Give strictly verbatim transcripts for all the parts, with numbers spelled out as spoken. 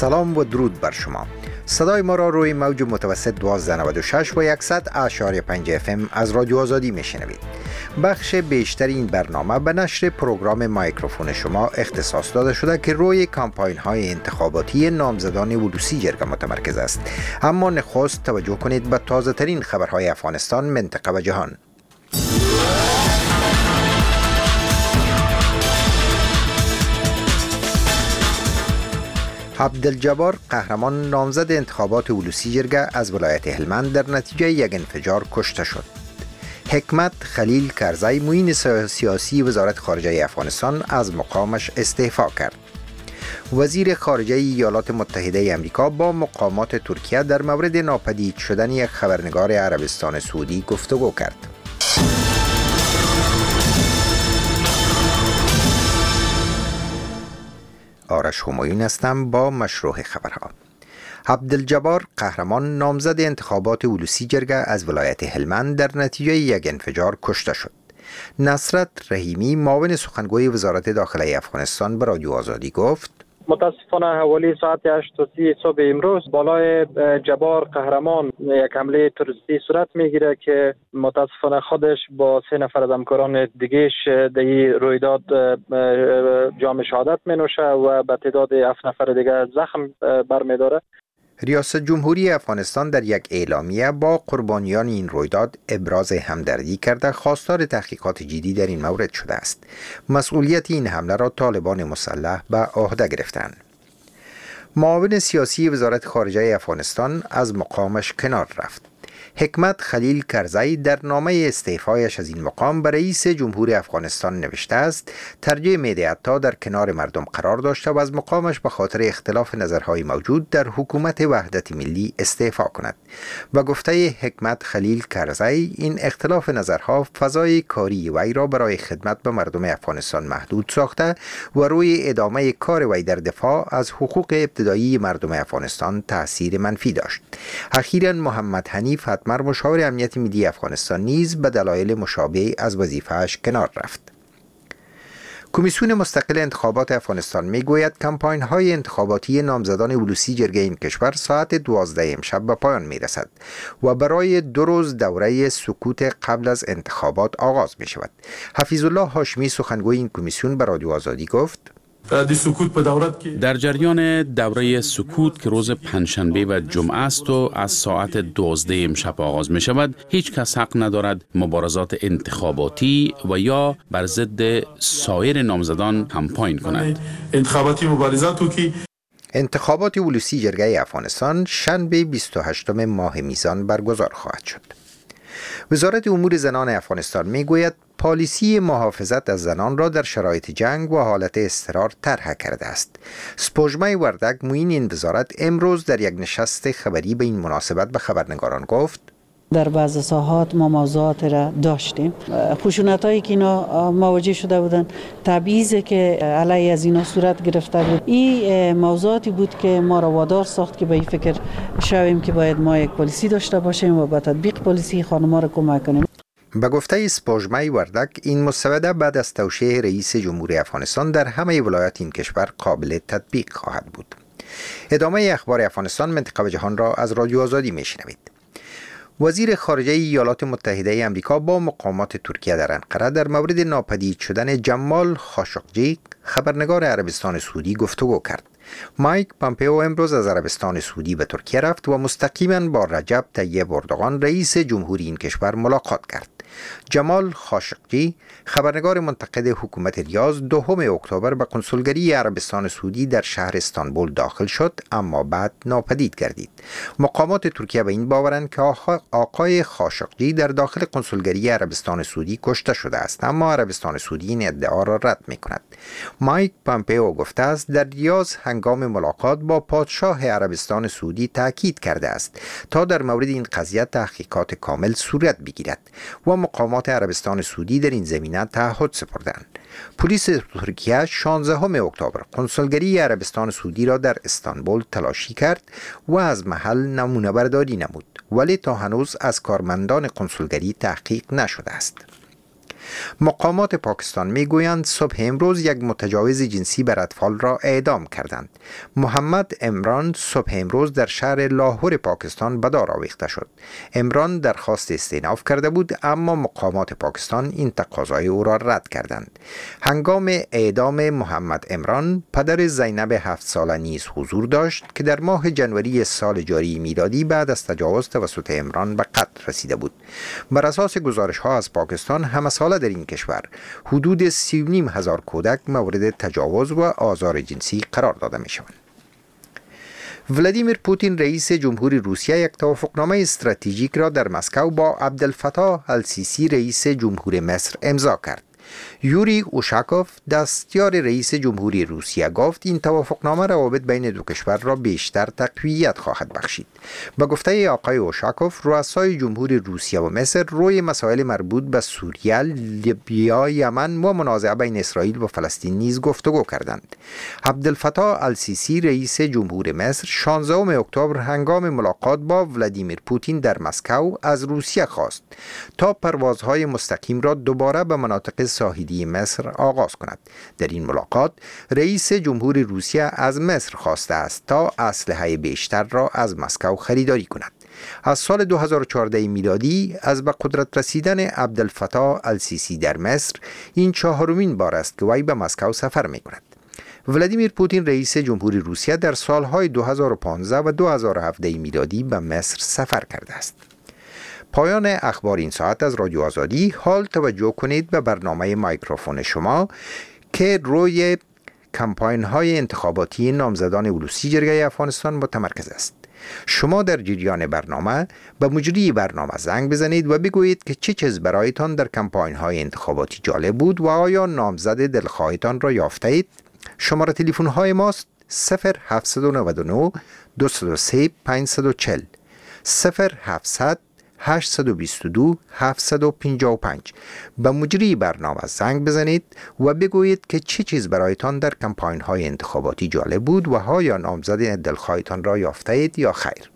سلام و درود بر شما. صدای ما را روی موج متوسط دوازده نود و شش و صد اعشاری پنج اف ام از رادیو آزادی میشنوید. بخش بیشتر این برنامه به نشر پروگرام مایکروفون شما اختصاص داده شده که روی کمپاین های انتخاباتی نامزدان ولوسی جرگه متمرکز است. اما نخست توجه کنید به تازه ترین خبرهای افغانستان، منطقه و جهان. عبدالجبار قهرمان نامزد انتخابات ولوسی جرگه از ولایت هلمند در نتیجه یک انفجار کشته شد. حکمت خلیل کرزی معین سیاسی وزارت خارجه افغانستان از مقامش استعفا کرد. وزیر خارجه ایالات متحده آمریکا با مقامات ترکیه در مورد ناپدید شدن یک خبرنگار عربستان سعودی گفتگو کرد. آرش همایون هستم با مشروع خبرها. عبدالجبار قهرمان نامزد انتخابات ولوسی جرگه از ولایت هلمند در نتیجه یک انفجار کشته شد. نصرت رحیمی معاون سخنگوی وزارت داخله افغانستان به رادیو آزادی گفت: متاسفانه حوالی ساعت هشت و سی صبح امروز بالای جبار قهرمان یک حمله تروریستی صورت میگیره که متاسفانه خودش با سه نفر از همکاران دیگهش در این رویداد جام شهادت می نوشه و به تعداد هفت نفر دیگه زخم برمیداره. ریاست جمهوری افغانستان در یک اعلامیه با قربانیان این رویداد ابراز همدردی کرده خواستار تحقیقات جدی در این مورد شده است. مسئولیت این حمله را طالبان مسلح به عهده گرفتند. معاون سیاسی وزارت خارجه افغانستان از مقامش کنار رفت. حکمت خلیل کرزی در نامه استعفایش از این مقام به رئیس جمهور افغانستان نوشته است ترجیح می‌دهد تا در کنار مردم قرار داشته و از مقامش به خاطر اختلاف نظرهای موجود در حکومت وحدت ملی استعفا کند. و گفته حکمت خلیل کرزی این اختلاف نظرها فضای کاری وی را برای خدمت به مردم افغانستان محدود ساخته و روی ادامه کار وی در دفاع از حقوق ابتدایی مردم افغانستان تأثیر منفی داشت. اخیراً محمد حنیف مر مشاور امنیت ملی افغانستان نیز به دلایل مشابه از وظیفه‌اش کنار رفت. کمیسیون مستقل انتخابات افغانستان میگوید کمپاین های انتخاباتی نامزدان ولوسی جرگه این کشور ساعت دوازده امشب به پایان میرسد و برای دو روز دوره سکوت قبل از انتخابات آغاز می شود. حفیظ الله هاشمی سخنگوی این کمیسیون به رادیو آزادی گفت: در جریان دوره سکوت که روز پنجشنبه و جمعه است و از ساعت دوازده امشب آغاز می شود، هیچ کس حق ندارد مبارزات انتخاباتی و یا بر ضد سایر نامزدان کمپاین کند. انتخاباتی مبارزاتو که انتخابات ولوسی جرگه افغانستان شنبه بیست و هشتم ماه میزان برگزار خواهد شد. وزارت امور زنان افغانستان میگوید پالیسی محافظت از زنان را در شرایط جنگ و حالت اضطرار طرح کرده است. سپوږمۍ وردگ معین این وزارت امروز در یک نشست خبری به این مناسبت به خبرنگاران گفت: در بعض ساحات ما موضوعات را داشتیم، خشونت هایی که اینا مواجه شده بودن، تبعیضی که علیه از اینا صورت گرفته بود، این موضوعاتی بود که ما را وادار ساخت که به این فکر شویم که باید ما یک پالیسی داشته باشیم و با تطبیق پالیسی خانم‌ها را کمک کنیم. به گفته سپوږمۍ وردگ این مسوده بعد از توشیح رئیس جمهوری افغانستان در همه ولایات این کشور قابل تطبیق خواهد بود. ادامه اخبار افغانستان، منطقه و جهان را از رادیو آزادی میشنوید. وزیر خارجه ایالات متحده آمریکا با مقامات ترکیه در انقره در مورد ناپدید شدن جمال خاشقجی خبرنگار عربستان سعودی گفتگو کرد. مایک پامپئو امروز از عربستان سعودی به ترکیه رفت و مستقیما با رجب طیب اردوغان رئیس جمهوری این کشور ملاقات کرد. جمال خاشقجی خبرنگار منتقد حکومت ریاض دوم اکتبر به کنسولگری عربستان سعودی در شهر استانبول داخل شد اما بعد ناپدید گردید. مقامات ترکیه به این باورند که آقای خاشقجی در داخل کنسولگری عربستان سعودی کشته شده است، اما عربستان سعودی این ادعا را رد می کند. مایک پامپئو گفته است در ریاض هنگام ملاقات با پادشاه عربستان سعودی تاکید کرده است تا در مورد این قضیه تحقیقات کامل صورت بگیرد و مقامات عربستان سعودی در این زمینه تعهد سپردند. پلیس ترکیه شانزدهم اکتبر کنسولگری عربستان سعودی را در استانبول تلاشی کرد و از محل نمونه برداری نمود، ولی تا هنوز از کارمندان کنسولگری تحقیق نشده است. مقامات پاکستان میگویند صبح امروز یک متجاوز جنسی بر اطفال را اعدام کردند. محمد عمران صبح امروز در شهر لاهور پاکستان به دار آویخته شد. عمران درخواست استئناف کرده بود، اما مقامات پاکستان این تقاضای او را رد کردند. هنگام اعدام محمد عمران، پدر زینب هفت ساله نیز حضور داشت که در ماه جنوری سال جاری میلادی بعد از تجاوز توسط عمران به قتل رسیده بود. بر اساس گزارش ها از پاکستان، همه ساله در این کشور حدود سی و نیم هزار کودک مورد تجاوز و آزار جنسی قرار داده می شوند. ولادیمیر پوتین رئیس جمهوری روسیه یک توافقنامه استراتژیک را در مسکو با عبدالفتاح السیسی رئیس جمهور مصر امضا کرد. یوری اوشاکوف دستیار رئیس جمهوری روسیه گفت این توافقنامه روابط بین دو کشور را بیشتر تقویت خواهد بخشید. به گفته آقای اوشاکوف، رؤسای جمهوری روسیه و مصر روی مسائل مربوط به سوریه، لیبیا، یمن و منازعه بین اسرائیل و فلسطین نیز گفتگو کردند. عبدالفتاح السیسی رئیس جمهور مصر شانزدهم اکتبر هنگام ملاقات با ولادیمیر پوتین در مسکو از روسیه خواست تا پروازهای مستقیم را دوباره به مناطق ساحلی مصر آغاز کند. در این ملاقات رئیس جمهور روسیه از مصر خواسته است تا اسلحه بیشتر را از مسکو خریداری کند. از سال دو هزار و چهارده میلادی از به قدرت رسیدن عبدالفتاح السیسی در مصر این چهارمین بار است که وی به مسکو سفر می کند. ولادیمیر پوتین رئیس جمهوری روسیه در سالهای دو هزار و پانزده و دو هزار و هفده میلادی به مصر سفر کرده است. پایان اخبار این ساعت از رادیو آزادی. حال توجه کنید به برنامه مایکروفون شما که روی کمپاین های انتخاباتی نامزدان اولوسی جرگه افغانستان متمرکز است. شما در جریان برنامه به مجری برنامه زنگ بزنید و بگویید که چه چیز برایتان در کمپاین های انتخاباتی جالب بود و آیا نامزد دلخواهتان را یافته اید. شماره تلفن های ماست صفر هفت نه نه دو صفر سه پنج چهار صفر صفر هفت هشت دو دو هفت پنج پنج. به مجری برنامه زنگ بزنید و بگویید که چه چیز برایتان در کمپاین های انتخاباتی جالب بود و آیا نامزد دلخواهتان را یافته اید یا خیر.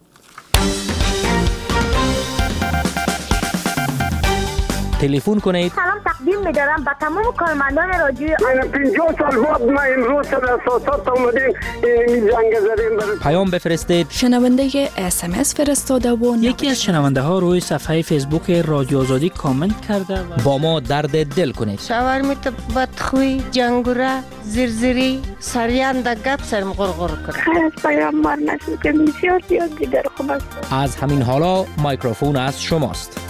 تلفن کنید. سلام تقدیم می‌دارم به تمام کارمندان رادیو. من پنجاه سال بعد ما امروز سر اساسات اومدیم این زنگ زدیم. پیام بفرستید. شنونده اس ام اس فرستاده و یکی از شنونده ها روی صفحه فیسبوک رادیو آزادی کامنت کرده و با ما درد دل کنید. شاورمیت بدخوی، جنگوره، زرزری، سریان د گپ سرم غرغر کنه. خیر پیام بر نشد که بسیار زیاد دیگر خوب است. از همین حالا مایکروفون از شماست.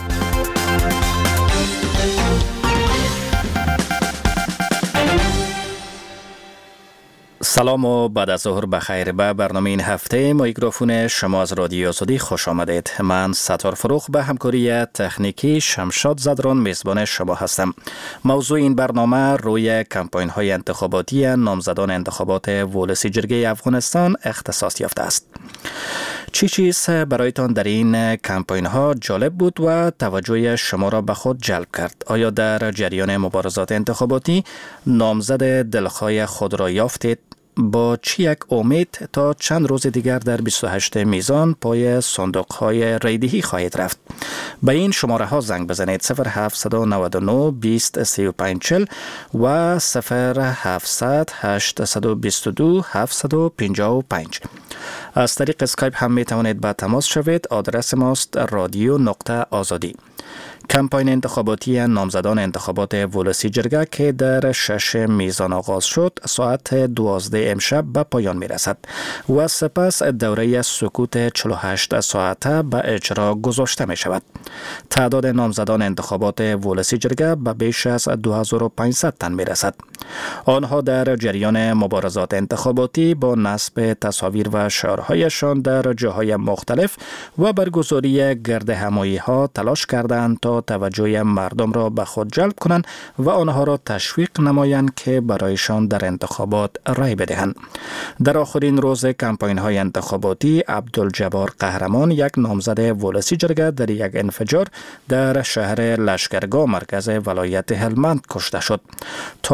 سلام و بعد از ظهر بخیر. به برنامه این هفته میکروفون شما از رادیو آزادی خوش آمدید. من ستار فروخ به همکاری تکنیکی شمشاد زدران میزبان شما هستم. موضوع این برنامه روی کمپاین های انتخاباتی نامزدان انتخابات ولسی جرگه افغانستان اختصاص یافته است. چی چیز برایتان در این کمپاین ها جالب بود و توجه شما را به خود جلب کرد؟ آیا در جریان مبارزات انتخاباتی نامزد دلخواه خود را یافتید؟ با چی یک امید تا چند روز دیگر در بیست و هشتم میزان پای صندوق های رایدهی خواهید رفت؟ به این شماره ها زنگ بزنید صفر هفت نه نه بیست سی و پنج چل و صفر هفت هشت دو دو هفت پنج پنج. از طریق اسکایپ هم می توانید با تماس شوید. آدرس ماست رادیو نقطه آزادی. کمپاین انتخاباتی نامزدان انتخابات ولسی جرگه که در شش میزان آغاز شد ساعت دوازده امشب به پایان می رسد و سپس دوره سکوت چهل و هشت ساعته به اجرا گذاشته می شود. تعداد نامزدان انتخابات ولسی جرگه به بیش از دو هزار و پانصد تن می رسد. آنها در جریان مبارزات انتخاباتی با نصب تصاویر و شعارهایشان در جاهای مختلف و برگزاری گرد همایی ها تلاش کردند تا توجه مردم را به خود جلب کنند و آنها را تشویق نمایند که برایشان در انتخابات رای بدهند. در آخرین روز کمپاین های انتخاباتی عبدالجبار قهرمان، یک نامزد ولسی جرگه، در یک انفجار در شهر لشکرگاه مرکز ولایت هلمند کشته شد. طالبان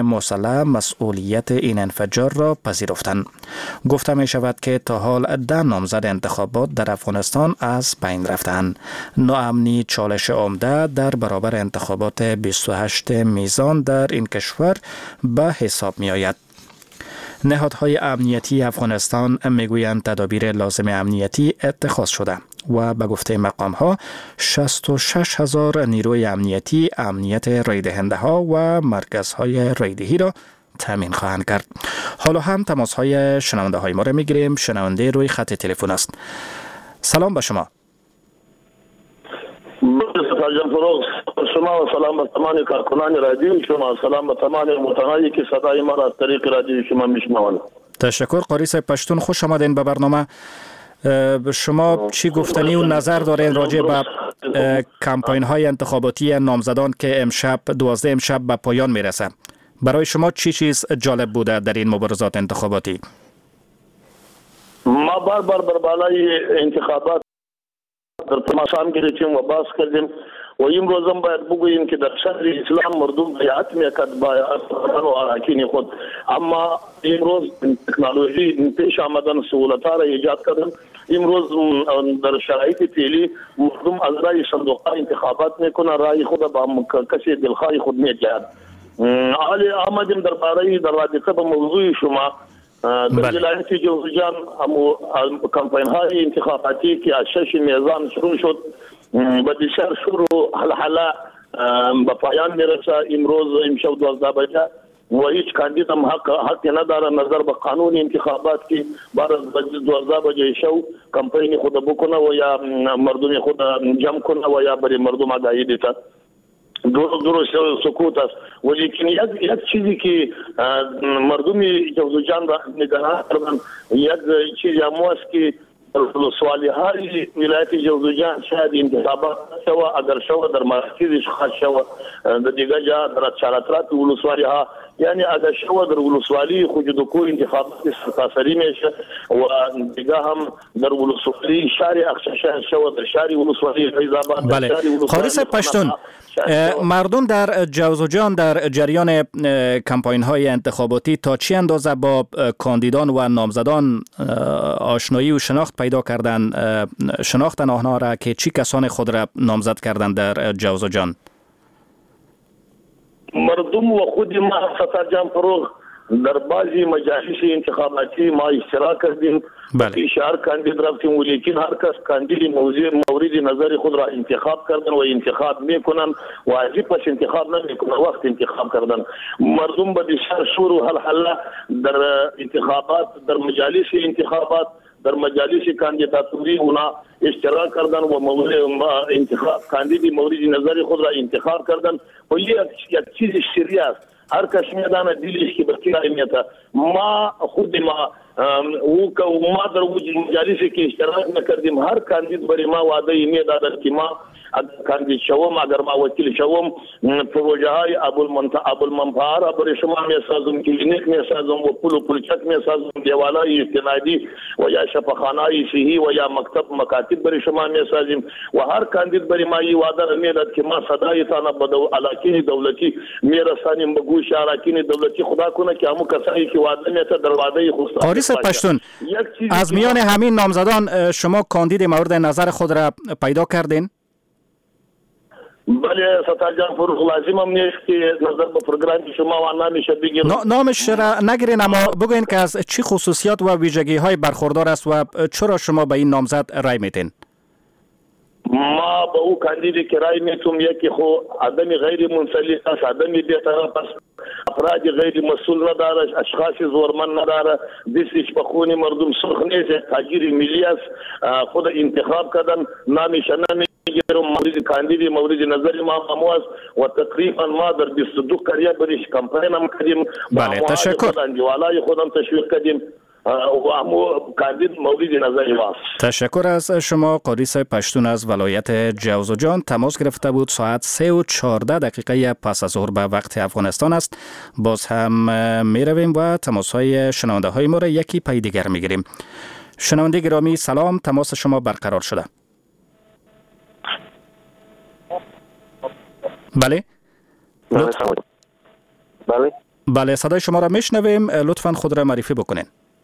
مسلح مسئولیت این انفجار را پذیرفتند. گفته می شود که تا حال ده نامزد انتخابات در افغانستان از بین رفتند. ناامنی چالش عمده در برابر انتخابات بیست و هشت میزان در این کشور به حساب می آید. نهادهای امنیتی افغانستان میگویند تدابیر لازم امنیتی اتخاذ شده و به گفته مقام ها شصت و شش هزار نیروی امنیتی امنیت رای دهنده ها و مرکزهای رای دهی را تامین خواهند کرد. حالا هم تماس های شنونده های ما را میگیریم. شنونده روی خط تلفن است. سلام به شما. شما و سلام به تمام کارکنان رادیو شما، سلام به تمام متنایی که صدای ما را از طریق رادیو شما میشنوند. تشکر. قاری صاحب پشتون، خوش آمدین به برنامه. شما چی گفتنی و نظر دارین راجع به کمپاین های انتخاباتی نامزدان که امشب دوازده امشب به پایان میرسه؟ برای شما چی چیز جالب بوده در این مبارزات انتخاباتی؟ ما بار بار بر بالای انتخابات در تماشا هم گرفتیم و باز کردیم و امروز هم باید بگوییم که در شهر اسلام مردم بیعت میکرد با افغان و اراکین خود، اما امروز تکنولوژی پیش آمدن سهولت‌ها را ایجاد کردن. امروز در شرایط فعلی مردم از رای صندوق انتخابات میکنن، رای خود با کسی دلخواه خود میگیرد. حالی آمدیم در باره در رابطه با موضوع شما در ولایت جوزجان کمپاین های انتخاباتی که از شش میزان شروع شد و دیشب شروع حلحله به پایان میرسه. امروز امشب دوازده بجه و هیچ کاندید هم حق حق نداره نظر به قانون انتخابات که بعد از دوازده بجه شو کمپاین خود بکنه و یا مردم خود جمع کنه و یا برای مردم آگاهی دیده. درست درست سکوت است، ولیکن یک یک چیزی که مردم جوزجان را نگران کردن، یک چیزی هم است که ولسوالی های ولایت جوزجان شاید انتخابات شوه، اگر شوه در مرکزش خاص شوه در دیگه جا در چارترات ولسوالی ها، یعنی اگر شوه در ولسوالی خوجدکو انتخابات سرتاسری میشه و دیگه هم در ولسوالی شهر اخشاشان شوه، در شهر ولسوالی فیضآباد. بله. قاری صاحب پشتون، مردم در جوزجان در جریان کمپاین های انتخاباتی تا چی اندازه با کاندیدان و نامزدان آشنایی و شناخت پیدا کردن، شناختن آنها را که چی کسان خود را نامزد کردن در جوزجان؟ مردم و خود ما ستار جان فروغ در بعضی مجالس انتخاباتی ما اشتراک کردیم. بله. شهر کاندید رفتیم ولیکن هر کس کاندید موضوع مورد نظر خود را انتخاب کردن و انتخاب میکنن و عجیب پس انتخاب نمیکنن، وقت انتخاب کردن. مردم به شهر شروع حل حل در انتخابات در مجالس انتخابات در مجالس کاندیداتوری اونا اشتراک کردن و مورد انتخاب کاندید مورد نظر خود را انتخاب کردن و یک یک چیز شریعه است. هر کس میدانه دیلش که بکی رای میتا. ما خود ما او که ما در وجود مجالسی که اشتراک نکردیم هر کاندید برای ما وعده میدادن که ما کاندید شوم اگر ما وکیل شوم پروژه های ابوالمنفعه را برای شما میسازم، کلینیک میسازم و پول و پلچک میسازم، دیوالای استنادی و یا شفاخانه صحی و یا مکتب مکاتب برای شما میسازیم و هر کاندید برای ما این وعده میداد که ما صدایتان به اراکین دولتی میرسانیم به گوش اراکین دولتی. خدا کنه که همو کسایی که وعده میته در وعده خود. قاری صاحب پشتون، از میان همین نامزدان شما کاندید مورد نظر خود را پیدا کردین؟ بله ستار جان فروغ، لازم هم نیست که نظر به پروگرام شما و نامش بگیم. نامش را نگیرین، اما بگوین که از چی خصوصیات و ویژگی های برخوردار است و چرا شما به این نامزد رای میتین؟ ما به او کاندیدی که رای میتون یکی خو آدمی غیر منسلک است، آدمی بی‌طرف است، افراد غیر مسئول نداره، اشخاص زورمن نداره، دستش به خون مردم سرخ نیست، تاجر ملی است. خود انتخاب کردن نامش نمیگیرم، مورد کاندیدی مورد نظر ما همو است و تقریبا ما در بیست و دو قریه برش کمپین هم کردیم. بله تشکر. اندیوالای خودم تشویق کردیم و همو کاندید مورد نظر ما. تشکر از شما. قاری صاحب پشتون از ولایت جوزجان تماس گرفته بود. ساعت سه و چهارده دقیقه پس از ظهر به وقت افغانستان است. باز هم می رویم و تماس های شنونده های ما را یکی پی دیگر می گیریم. شنونده گرامی سلام، تماس شما برقرار شده. بله بله بله صدای شما را میشنویم، لطفاً خود را معرفی بکنین.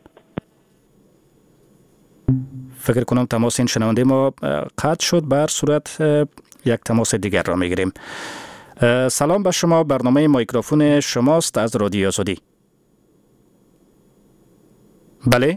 فکر کنم تماس این شنونده ما قطع شد، بر صورت یک تماس دیگر را میگیریم. سلام به شما، برنامه میکروفون شماست از رادیو آزادی. بله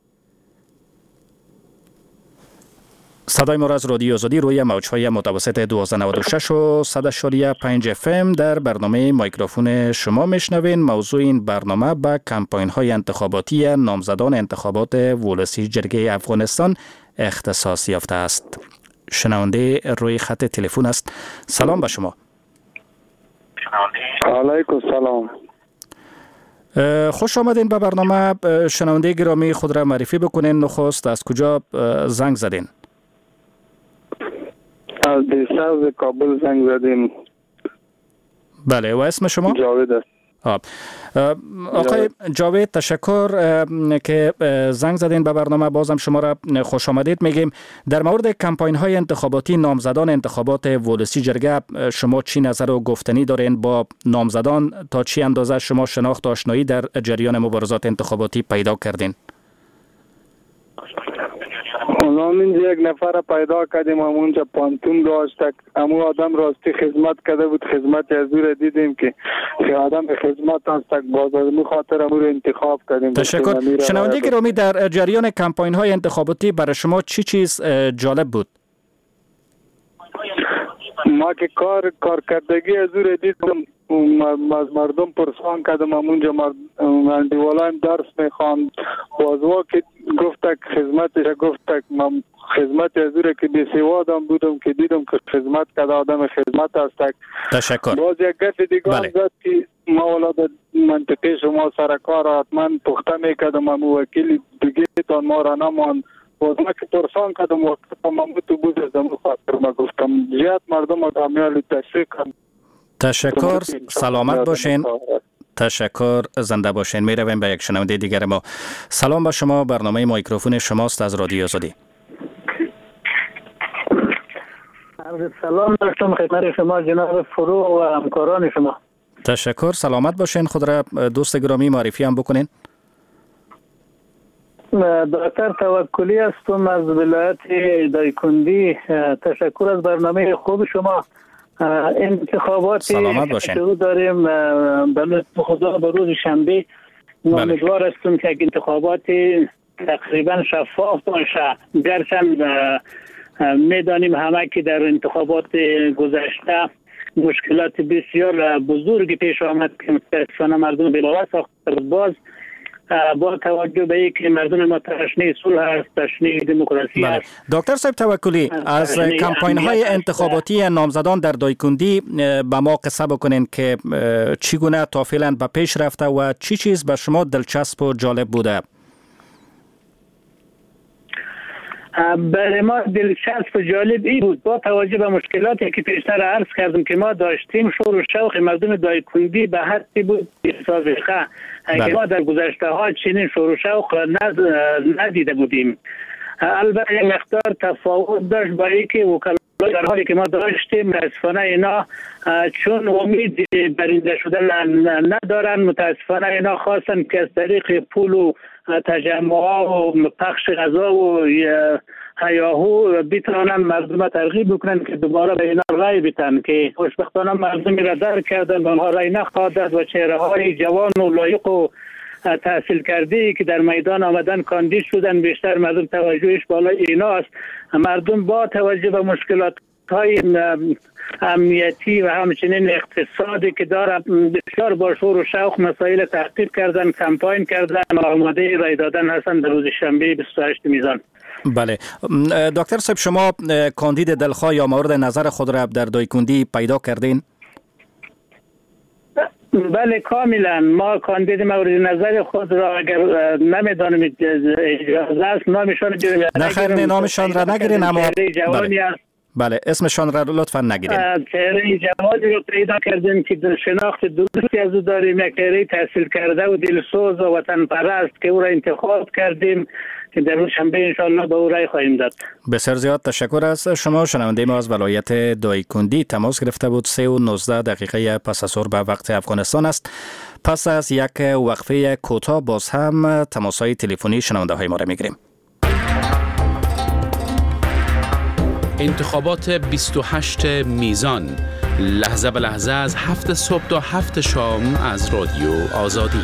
صدای ما را از رادیو آزادی روی موج‌های متوسط دویست و نود و شش و صد و پنج اف ام در برنامه میکروفون شما میشنوین. موضوع این برنامه به کمپاین‌های انتخاباتی نامزدان انتخابات ولسی جرگه افغانستان اختصاص یافته است. شنونده روی خط تلفن است. سلام به شما. علیکم سلام. خوش آمدین به برنامه. شنونده گرامی خود را معرفی بکنین. نخست از کجا زنگ زدین؟ از دیساز کابل زنگ زدیم. بله و اسم شما؟ جاوید است. آقای جاوید تشکر که زنگ زدین به برنامه. بازم شما را خوش آمدید میگیم. در مورد کمپاین های انتخاباتی نامزدان انتخابات ولسی جرگه شما چی نظر و گفتنی دارین؟ با نامزدان تا چی اندازه شما شناخت و آشنایی در جریان مبارزات انتخاباتی پیدا کردین؟ همین یک نفر پیدا کردیم، همونجا پانتون داشت، همون آدم راستی خدمت کرده بود، خدمت از او دیدیم که آدم خدمت هست، باز از اون خاطر امور انتخاب کردیم. تشکر. شنونده گرامی در جریان کمپاین های انتخاباتی برای شما چی چیز جالب بود؟ ما که کار کارکردگی از او دیدم، از مردم پرسان کردم، همونجا مرد دیوالان درس میخواند، بازوا که گفتک خدمتش گفتک من خدمت از او که بی‌سوادم بودم که دیدم که خدمت کرده، آدم خدمت هست. تشکر. باز یک گفت دیگه هم زد که ما ولاد منطقه شما سرکار حتما پخته میکردم، همون وکیل دیگه تان ما را نمان، باز ما که پرسان کردم وقت ما تو بود از امو خاطر ما گفتم زیاد مردم آدمیالی تشریک کردم. تشکر. سلامت باشین. تشکر. زنده باشین. می رویم به یک شنونده دیگر ما. سلام به شما، برنامه میکروفون شماست از رادیو آزادی. سلام داشتم خدمت شما جناب فروغ و همکاران شما. تشکر. سلامت باشین. خود را دوست گرامی معرفی هم بکنین. دکتر توکلی هستم از ولایت دایکندی. تشکر از برنامه خوب شما. انتخاباتی شروع داریم به لطف خدا به روز شنبه. امیدوار هستم که انتخاباتی تقریبا شفاف باشه، گرچند میدانیم همه که در انتخابات گذشته مشکلات بسیار بزرگی پیش آمد که متاسفانه مردم بلاوه ساخته. باز با توجه به اینکه مردم ما تشنه صلح هست، تشنه دموکراسی هست. دکتر صاحب توکلی، از کمپاین های انتخاباتی نامزدان در دایکندی به ما قصه بکنین که چگونه تا فعلا به پیش رفته و چی چیز به شما دلچسب و جالب بوده؟ برای ما دلچسب و جالب این بود، با توجه به مشکلاتی که پیشتر عرض کردم که ما داشتیم، شور و شوق مردم دایکندی به حدی بود سابقه اگه ما در گذشته ها چنین شور و شوق ندیده بودیم. البته یک مقدار تفاوت داشت با اینکه وکلای در حالی که ما داشتیم متاسفانه اینا چون امید برنده شدن ندارن، متاسفانه اینا خواستن که از طریق پول و تجمعها و پخش غذا و هیاهو بتوانن مردم ترغیب بکنن که دوباره به اینا رای بدن، که خوشبختانه مردم را درک کردن، آنها رای نخواهد و چهره های جوان و لایق و تحصیل کرده که در میدان آمدن کاندید شدن، بیشتر مردم توجهش بالای اینا است. مردم با توجه به مشکلات های امنیتی و همچنین اقتصادی که داره بسیار با شور و شوق مسائل تحقیق کردن، کمپاین کردن و آماده رای دادن هستند در روز شنبه بیست و هشت میزان. بله دکتر صاحب، شما کاندید دلخواه یا مورد نظر خود را در دایکندی پیدا کردین؟ بله کاملا. ما کاندید مورد نظر خود را اگر نمیدانم اجازه است نامشان نه خیر نامشان را نگیرین، اما جوانی است بله اسمشان را لطفا نگیرین. چهره جوادی رو پیدا کردیم که در شناخت درستی از او داریم، یک چهره تحصیل کرده و دلسوز و وطن پرست که او را انتخاب کردیم که در روز شنبه انشاءالله به او رای خواهیم داد. بسیار زیاد تشکر از شما. شنونده ما از ولایت دایکندی تماس گرفته بود. سه و نوزده دقیقه پس از ظهر به وقت افغانستان است. پس از یک وقفه کوتاه باز هم تماس‌های تلفنی شنونده های ما را میگیریم. انتخابات بیست و هشت میزان، لحظه به لحظه از هفت صبح تا هفت شام از رادیو آزادی.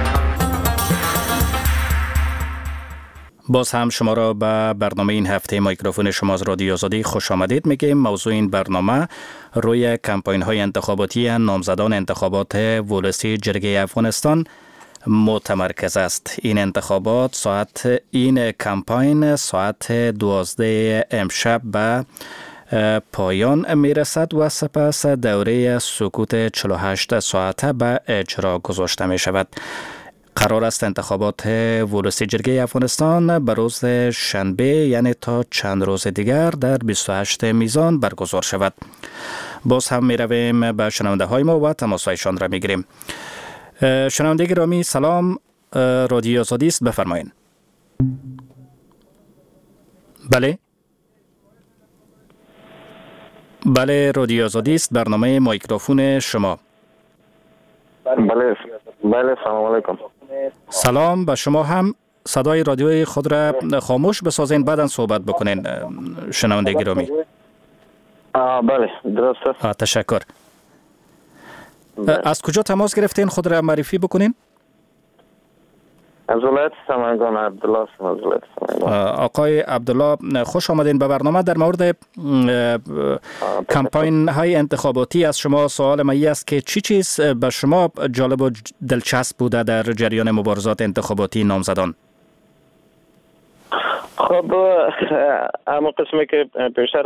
باز هم شما را به برنامه این هفته میکروفون شما از رادیو آزادی خوش آمدید میگیم. موضوع این برنامه روی کمپاین های انتخاباتی نامزدان انتخابات ولسی جرگه افغانستان متمرکز است. این انتخابات ساعت این کمپاین ساعت دوازده امشب به پایان میرسد و سپس دوره سکوت چهل و هشت ساعته به اجرا گذاشته می شود. قرار است انتخابات ولسی جرگه افغانستان به روز شنبه یعنی تا چند روز دیگر در بیست و هشت میزان برگزار شود. باز هم می رویم به شنونده های ما و تماس هایشان را می گیریم. شنونده گرامی سلام، رادیو آزادی است، بفرمایید. بله بله رادیو آزادی است، برنامه میکروفون شما. بله بله سلام علیکم. سلام به شما هم. صدای رادیوی خود را خاموش بسازین بعداً صحبت بکنین شنونده گرامی. بله درست است. تشکر. از کجا تماس گرفتین خود را معرفی بکنین؟ از ولایت سمنگان عبدالله هستم. از ولایت سمنگان. آقای عبدالله خوش آمدین به برنامه. در مورد کمپاین های انتخاباتی از شما سوال ما است که چی چیز به شما جالب و دلچسب بوده در جریان مبارزات انتخاباتی نامزدان؟ خب اما قسمی که پیشتر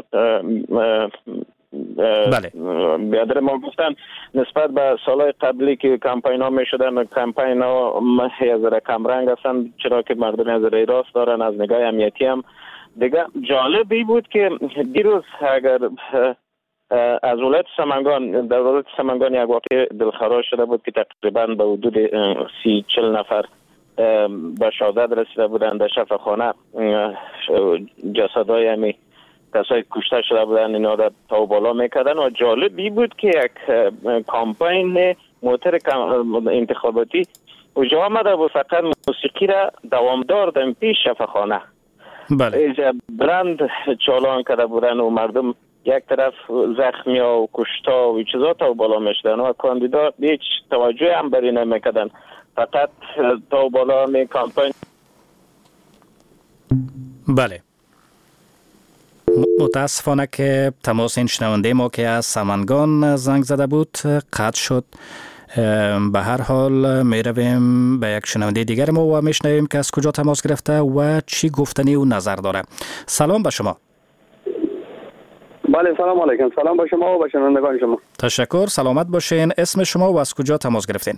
بله بیادر ما گفتن نسبت به سالهای قبلی که کمپاین ها می شدن، کمپاین ها از رقم رنگ هستن، چرا که مردم از رای راست دارن، از نگاه امنیتی هم دیگه. جالبی بود که دیروز اگر از ولایت سمنگان، در ولایت سمنگان یک واقع دلخراش شده بود که تقریبا به حدود سی چل نفر به شهادت رسیده بودند در شفاخانه. جسدهای همی کسایی کشته شده بودن اینا را تا بالا میکردن و جالبی بود که یک کامپاین موتر انتخاباتی اونجا آمده و فقط موسیقی را دوامدار در پیش شفاخانه بله ایجا برند چالان کرده بودن و مردم یک طرف زخمی ها و کشتا و چیزا تا بالا میشدن و کاندیدا هیچ توجه هم بری نمیکردن، فقط تا بالا می کامپاین. بله متاسفانه که تماس این شنونده ما که از سمنگان زنگ زده بود قطع شد. به هر حال می رویم به یک شنونده دیگر ما و می شنویم که از کجا تماس گرفته و چی گفتنی و نظر داره. سلام به شما. بله سلام علیکم. سلام به شما و به شنوندگان شما. تشکر، سلامت باشین. اسم شما و از کجا تماس گرفتین؟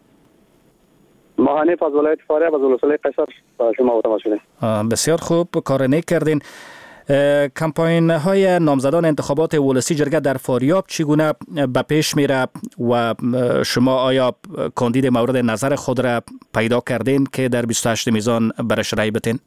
ما حنیف از ولایت فاریاب از ولسوالی قیصر شما تماس شدیم. بسیار خوب، کار نیک کردین. کمپاین های نامزدان انتخابات ولسی جرگه در فاریاب چگونه به پیش میره و شما آیا کاندید مورد نظر خود را پیدا کردین که در بیست و هشت میزان برش رای بتین؟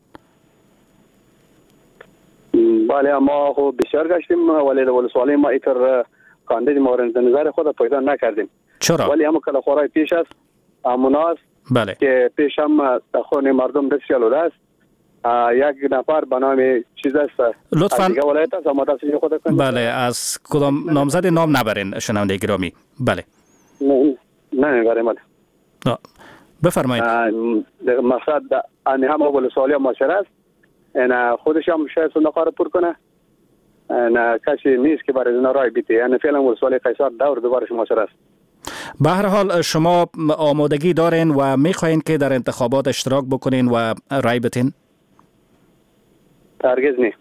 بله ما خب بسیار گشتیم ولی ولسوالی ما ایتر کاندید مورد نظر خود پیدا نکردیم. چرا؟ ولی اما کلا خورای پیش است اموناست بله که پیش هم خون مردم دستیال است. یک نفر به نام چیز است لطفاً دیگه ولایت است اما دستش خود کنید. بله از کدام نامزد نام نبرین شنونده گرامی. بله نه نمیبریم. بله بفرمایید. مقصد ان هم ولسوالی معاشره است، نه خودش هم شاید صندوق را پر کنه، نه کسی نیست که برای اینا رای بیته. یعنی فعلا ولسوالی قیصر دور دوبارش معاشره است. به هر حال شما آمادگی دارین و میخواین که در انتخابات اشتراک بکنین و رای بتین؟ هرگز نه.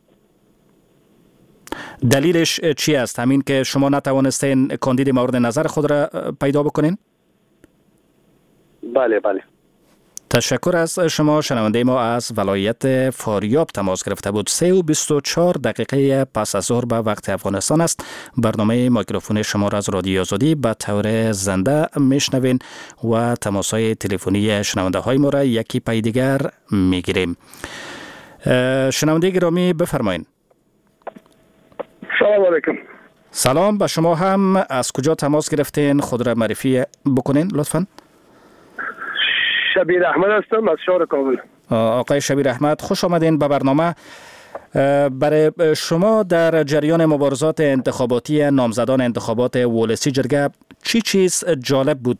دلیلش چی است؟ همین که شما نتوانستین کاندید مورد نظر خود را پیدا بکنین؟ بله بله. تشکر از شما. شنونده ما از ولایت فاریاب تماس گرفته بود. سه و بیست و چهار دقیقه پس از ظهر به وقت افغانستان است. برنامه میکروفون شما را از رادیو آزادی به طور زنده میشنوین و تماس‌های تلفنی شنونده های ما را یکی پای دیگر میگیریم. شنونده گرامی بفرمایید. سلام علیکم. سلام به شما هم. از کجا تماس گرفتین؟ خود را معرفی بکنین لطفاً. شبیر احمد هستم از شهر کابل. آقای شبیر احمد، خوش آمدین به برنامه. برای شما در جریان مبارزات انتخاباتی نامزدان انتخابات ولسی جرگه چی چیز جالب بود؟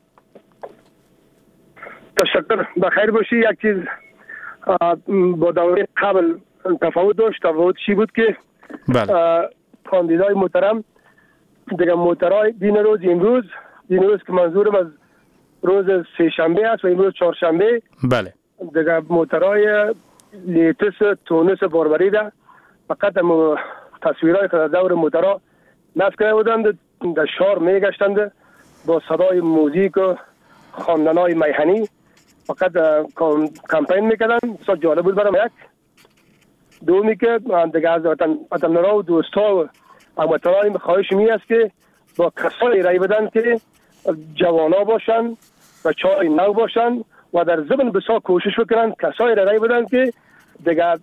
تشکر. بخیر باشی. یک چیز با دوره قبل تفاوت داشت. تفاوت چی بود که بله. کاندیدای محترم دیگه محترای دین روز امروز دین روز که منظورم از روز سه شنبه است و امروز چهارشنبه. بله. دیگه موترای لیتس تونس باربری ده فقط تصویرهای که در دور موترا نصب کرده بودند. در شهر میگشتند با صدای موزیک و خواندنهای میهنی فقط کمپین میکردن. بسیار جالب بود برام. یک دومی که دیگه از وطن‌ها و دوستا و هموطنان خواهش می است که با کسایی رای بدن که جوانا باشن و چای نو باشن و در ضمن بسیار کوشش بکنن کسایی رای بدن که دیگه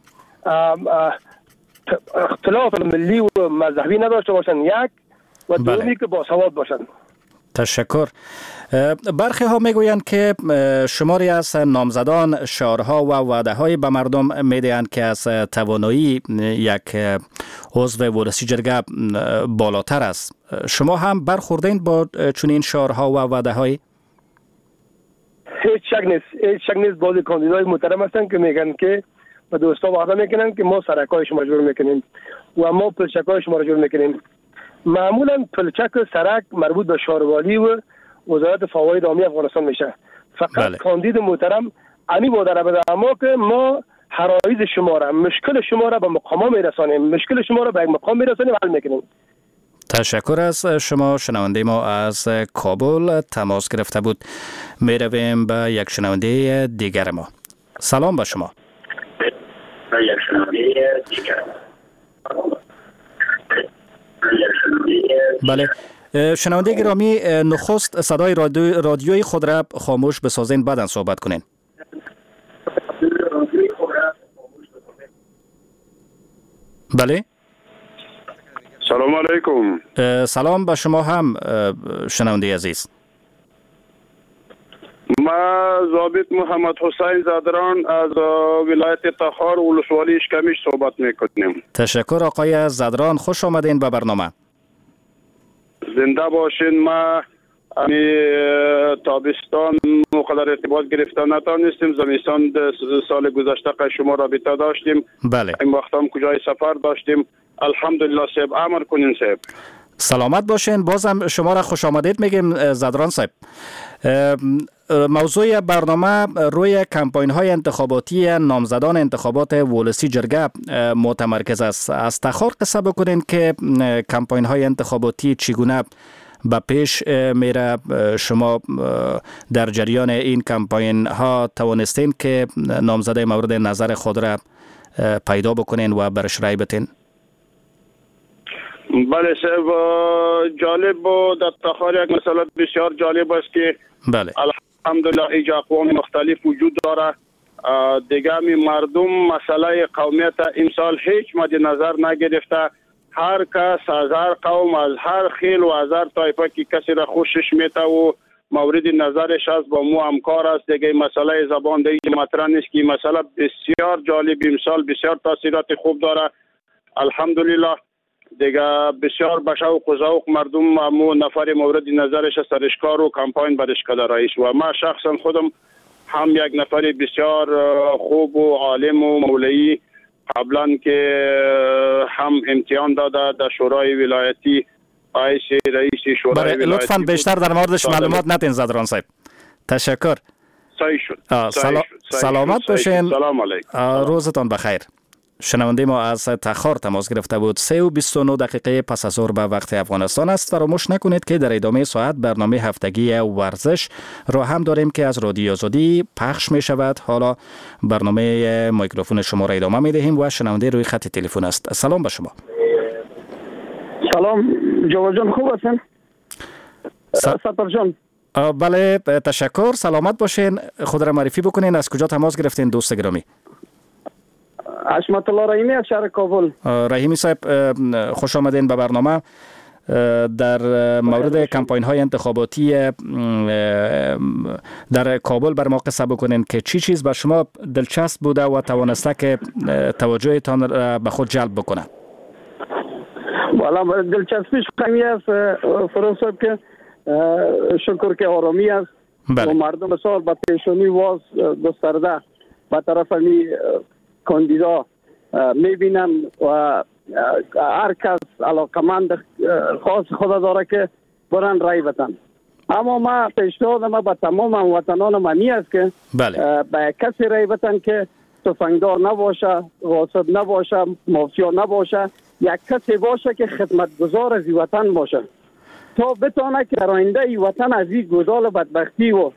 اختلاف ملی و مذهبی نداشته باشن. یک و دومی بله. که باسواد باشن. تشکر. برخی ها میگویند که شماری از نامزدان شعارها و وعده های به مردم میدهند که از توانایی یک عضو ولسی جرگه بالاتر است. شما هم برخوردین با چنین شعارها و وعده های؟ هیچ شک نیست. هیچ شک نیست. بعضی کاندیدای محترم هستن که میگن که و دوستا وعده میکنن که ما سرکای شما جور میکنیم و ما پلچکای شما رو جور میکنیم. معمولا پلچک و سرک مربوط به شهروالی و وزارت فواید عامی افغانستان میشه. فقط بله. کاندید محترم امی وعده بده اما که ما حرایز شما را مشکل شما را به مقام میرسانیم، مشکل شما را به یک مقام میرسانیم و حل میکنیم. تشکر از شما. شنونده ما از کابل تماس گرفته بود. میرویم به یک شنونده دیگر ما. سلام به شما. به یک شنونده دیگر ما. بله. شنونده گرامی، نخست صدای رادیو رادیوی خود را خاموش بسازین بعداً صحبت کنین. بله. سلام علیکم. سلام به شما هم شنونده عزیز. ما ضابط محمد حسین زادران از ولایت تخار ولسوالی اشکمیش صحبت میکنیم. تشکر آقای زادران، خوش آمدین به برنامه. زنده باشین. ما تابستان مقدر ارتباط گرفتن نتانستیم. زمستان سال گذشته که شما رابطه داشتیم. بله. این وقت هم کجای سفر داشتیم. الحمدلله صاحب. امر کنین صاحب. سلامت باشین. بازم شما را خوش آمدید میگیم زادران صاحب. موضوع برنامه روی کمپاین های انتخاباتی نامزدان انتخابات ولسی جرگه متمرکز است. از تخار قصه بکنین که کمپاین های انتخاباتی چگونه به پیش میره. شما در جریان این کمپاین ها توانستین که نامزده مورد نظر خود را پیدا بکنین و برش رای بتین؟ بله صاحب، جالب و در تخار یک مسئله بسیار جالب است که بله الحمدلله ایج اقوام مختلف وجود داره. دیگه می مردم مسئله قومیت امسال هیچ مد نظر نگرفته. هر کس از هر قوم از هر خیل و از هر طایفه که کسی را خوشش میته و مورد نظرش است با مو همکار است. دیگه مسئله زبان دیگه مطرح نیست که مسئله بسیار جالب امسال بسیار تاثیرات خوب داره. الحمدلله دیگه بسیار به شوق و ذوق مردم امو نفر مورد نظرش سرشکار و کمپاین برش کده رئیس و ما شخصا خودم هم یک نفر بسیار خوب و عالم و مولوی قبلا که هم امتحان داده در شورای ولایتی رئیس رئیس شورای ولایتی. لطفاً بیشتر در موردش معلومات نتین زادران صاحب. تشکر. صحیح شد. سلا... صحیح شد. سلامت باشین. سلام علیکم. روزتان بخیر. شنونده ما از تخار تماس گرفته بود. سه و بیست و نه دقیقه پس از ظهر به وقت افغانستان است. فراموش نکنید که در ادامه ساعت برنامه هفتگی ورزش را هم داریم که از رادیو آزادی پخش می شود. حالا برنامه میکروفون شما را ادامه می دهیم و شنونده روی خط تلفن است. سلام به شما. سلام جواد جان، خوب هستین؟ سپر جان. بله تشکر، سلامت باشین. خود را معرفی بکنین، از کجا تماس گرفتین دوست گرامی؟ حشمت الله رحیمی از شهر کابل. رحیمی صاحب خوش آمدین به برنامه. در مورد کمپاین های انتخاباتی در کابل بر ما قصه بکنین که چی چیز به شما دلچسب بوده و توانسته که توجهتان را به خود جلب بکنه؟ والا دلچسبیش خیلی است فروغ صاحب که شکر که آرامی است. بله. و مردم بسیار با پیشونی واز گسترده به طرف می کاندیدا میبینن و هر کس علاقمند خاص خود داره که برن رای بدن. اما ما پیشنهاد ما به تمام وطنان منی است که بله. به کسی رای بدن که تفنگدار نباشه، غاصب نباشه، مافیا نباشه، یک کسی باشه که خدمتگزار از وطن باشه تا بتونه که در آینده ای وطن از این گودال بدبختی و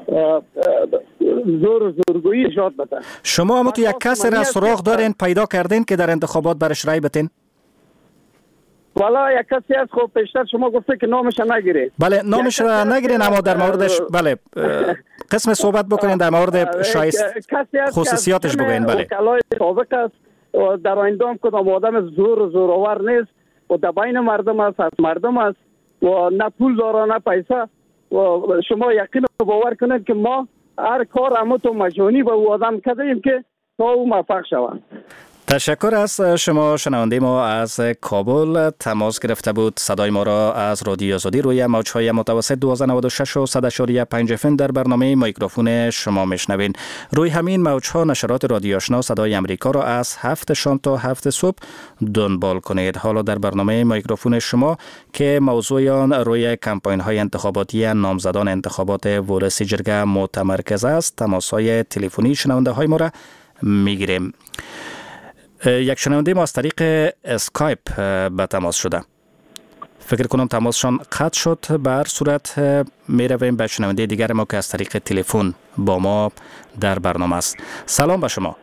زور زورگویی نجات بده. شما هم تو یک کسی را سراغ دارین پیدا کردین که در انتخابات برش رای بتین؟ والا یک کسی از خوب پیشتر شما گفته که نامش نگیره. بله نامش را نگیرین، اما در موردش بله قسم صحبت بکنین در مورد شایست خصوصیاتش بگوین. بله وکلای سابق است و در آینده هم کدام آدم زور زورآور نیست و در بین مردم است، از مردم است و نه پول داره نه پیسه و شما یقین باور کنید که ما هر کار همو تو مجانی به او آدم کردیم که تا او موفق شود. تشکر از شما. شنونده ما از کابل تماس گرفته بود. صدای ما را از رادیو آزادی روی موج‌های متوسط دویست و نود و شش و صد و پنج اف ام در برنامه میکروفون شما میشنوین. روی همین موج‌ها نشرات رادیو آشنا صدای امریکا را از هفت شام تا هفت صبح دنبال کنید. حالا در برنامه میکروفون شما که موضوع آن روی کمپاین‌های انتخاباتی نامزدان انتخابات ورثی جرگه متمرکز است. تماس‌های تلفنی شنونده‌های ما را میگیریم. یک شنونده ما از طریق اسکایپ به تماس شده. فکر کنم تماسشان قطع شد. به هر صورت می رویم به شنونده دیگر ما که از طریق تلفن با ما در برنامه است. سلام به شما.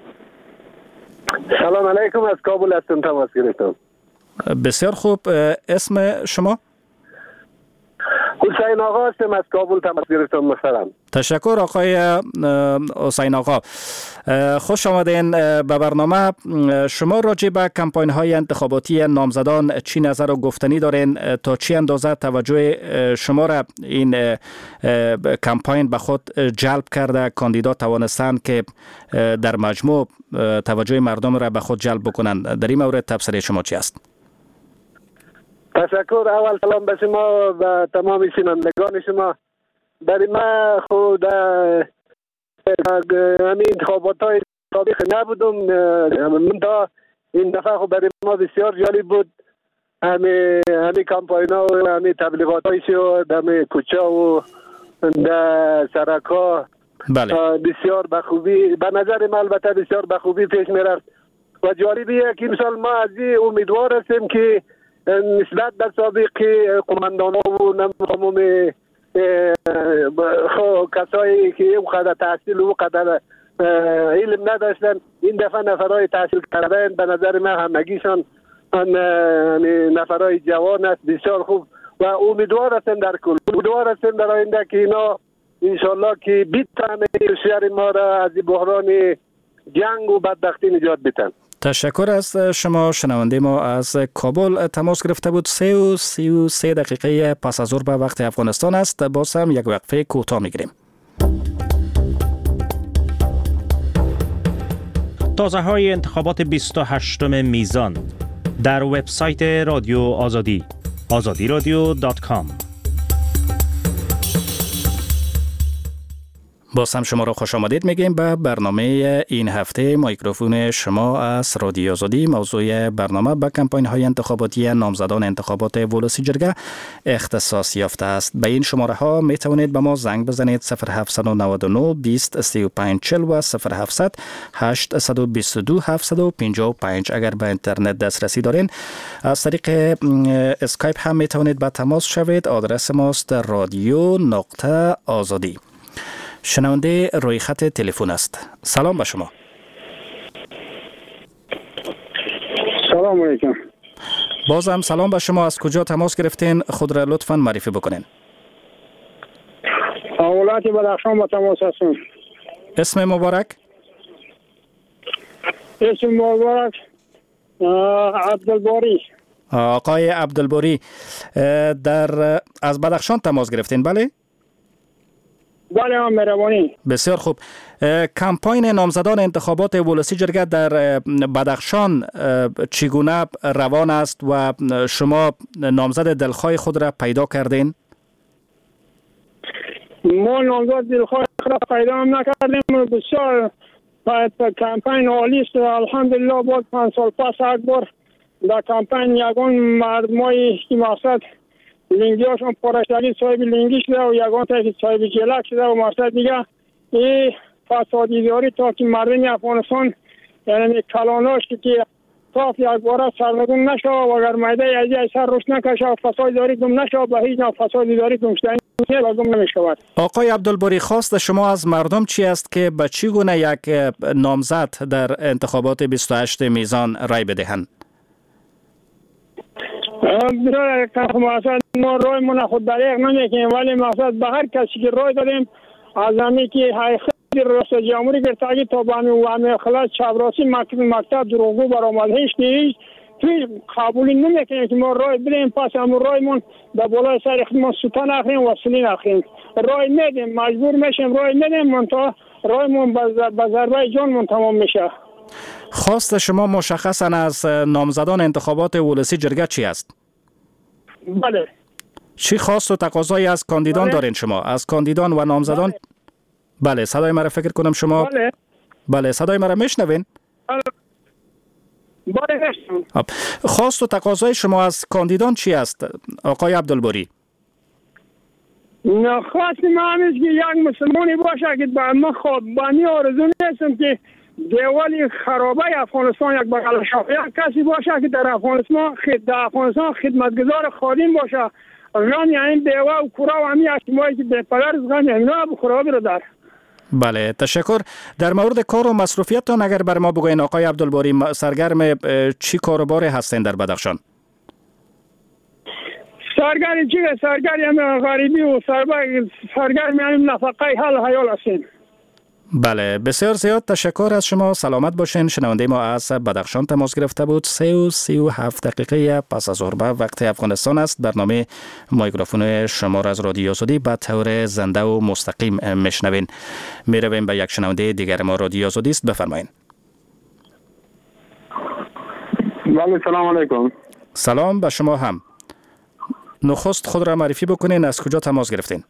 سلام علیکم، از کابل هستم تماس گرفتم. بسیار خوب، اسم شما؟ حسین آقا هستم، از کابل تماس گرفتم مثلا. تشکر آقای حسین آقا. خوش آمدین به برنامه. شما راجع به کمپاین های انتخاباتی نامزدان چی نظر و گفتنی دارین؟ تا چی اندازه توجه شما را این کمپاین به خود جلب کرده؟ کاندیدا توانستند که در مجموع توجه مردم را به خود جلب بکنند؟ در این مورد تبصره شما چی است؟ تشکر. اول سلام به شما و تمام شنوندگان شما. برای ما خود همین انتخابات های سابق نبودم، من تا این دفعه خود برای ما بسیار جالب بود. همین همین کمپاین ها و همین تبلیغات های شد، همین کوچه و در سرک ها بسیار بخوبی به نظر من البته بسیار بخوبی پیش می رفت و جالبیه که امسال ما از این امیدوار هستیم که نسبت به سابق قماندان ها و نمام کسایی که این قدر تحصیل و قدر علم نداشتن این دفعه نفرهای تحصیل کردن به نظر من همگیشان نفرهای جوان است، بسیار خوب و امیدوار هستم در کل امیدوار هستم در آینده که اینا انشالله که بیتن شهر ما را از بحران جنگ و بدبختی نجات بدن. تشکر از شما. شنونده ما از کابل تماس گرفته بود. سه و سی و سه دقیقه پس از ظهر به وقت افغانستان است. باز هم یک وقفه کوتاه میگیریم. تازه های انتخابات بیست و هشتم میزان در وبسایت رادیو آزادی آزادی رادیو دات کام. باز هم شما را خوش آمدید میگیم به برنامه این هفته. میکروفون شما از رادیو آزادی. موضوع برنامه به کمپاین های انتخاباتی نامزدان انتخابات ولسی جرگه اختصاص یافته است. به این شماره ها می توانید به ما زنگ بزنید صفر هفت نه نه بیست سی و پنج چهل و صفر هفت هشت دو دو هفت پنج پنج. اگر به اینترنت دسترسی دارین از طریق اسکایپ هم می توانید به تماس شوید. آدرس ماست رادیو نقطه آزادی. شنونده روی خط تلفن است. سلام به شما. سلام علیکم. بازم سلام به شما. از کجا تماس گرفتین؟ خود را لطفاً معرفی بکنین. ولایت بدخشان با تماس هستم. اسم مبارک؟ اسم مبارک عبدالباری. آقای عبدالباری در از بدخشان تماس گرفتین بله؟ بله هم مهربانی. بسیار خوب. کمپاین نامزدان انتخابات ولسی جرگه در بدخشان چگونه روان است و شما نامزد دلخواه خود را پیدا کردین؟ ما نامزد دلخواه خود را پیدا هم نکردیم. بسیار کمپاین عالی است. الحمدلله باز پنج سال پس یک بار در کمپاین یگان مردمای که مقصد لینگی هاشون پارشتگی صاحب لینگی شده و یگان تایی صاحب جلک شده و مقصد دیگه این فسادی داری تا که مردم افغانستان یعنی کلاناش که صاف یک باره سرنگون نشه و اگر میده یزی سر روش نکشه و فساد داری گم نشه و به هیچ نوع فسادی داری گمشتنی و گم نمیشود. آقای عبدالباری خواست شما از مردم چی است که به چی گونه یک نامزد در انتخابات بیست و هشت میزان رای بدهند؟ برای مقصد ما رای من خود دریق نمیکنیم ولی مقصد به هر کسی که رای داریم از همی که خیلی رئیس جمهوری گرفتگی تا به همی و همی خلاص چپراسی مکتب مکتب دروغگو برآمد هیچ نیست توی قبولی نمیکنیم که ما رای بدیم پس هم رایمون در بالای سر ما سوتا نخریم و سلی نخریم. رای ندیم مجبور میشیم رای ندیم من تا رایمون به ضربه جانمون تمام میشه. خواست شما مشخصا از نامزدان انتخابات ولسی جرگه چی است؟ بله. چی خواست و تقاضایی از کاندیدان بله. دارین شما؟ از کاندیدان و نامزدان؟ بله, بله. صدای مرا فکر کنم شما بله بله صدای مرا میشنوین؟ بله بله میشنوم. خواست و تقاضای شما از کاندیدان چی است آقای عبدالباری؟ نه خواست ما همیشه که یک مسلمانی باشه که با ما خواب بانی آرزو نیستم که دیوالی خرابه افغانستان یک بغل شاخه یک کسی باشه که در افغانستان خد در افغانستان خدمتگزار خادم باشه. غمی این دیوا و کورا و همی اجتماعی که به پدر از غمی اینا بخورا برادر. بله تشکر. در مورد کار و مصروفیتتان اگر بر ما بگوین آقای عبدالباری سرگرم چی کار و باری هستین در بدخشان؟ سرگرم چی سرگرم غریبی و سرگرم یعنی نفقه حل حیال هستیم. بله بسیار زیاد تشکر از شما. سلامت باشین. شنونده ما از بدخشان تماس گرفته بود. سه و سی و هفت دقیقه پس از ظهر وقت افغانستان است. برنامه میکروفون شما را از رادیو آزادی به طور زنده و مستقیم میشنوین. میرویم به یک شنونده دیگر ما. رادیو آزادی است. بفرمایید. بله سلام علیکم. سلام به شما هم. نخست خود را معرفی بکنین. از کجا تماس گرفتین؟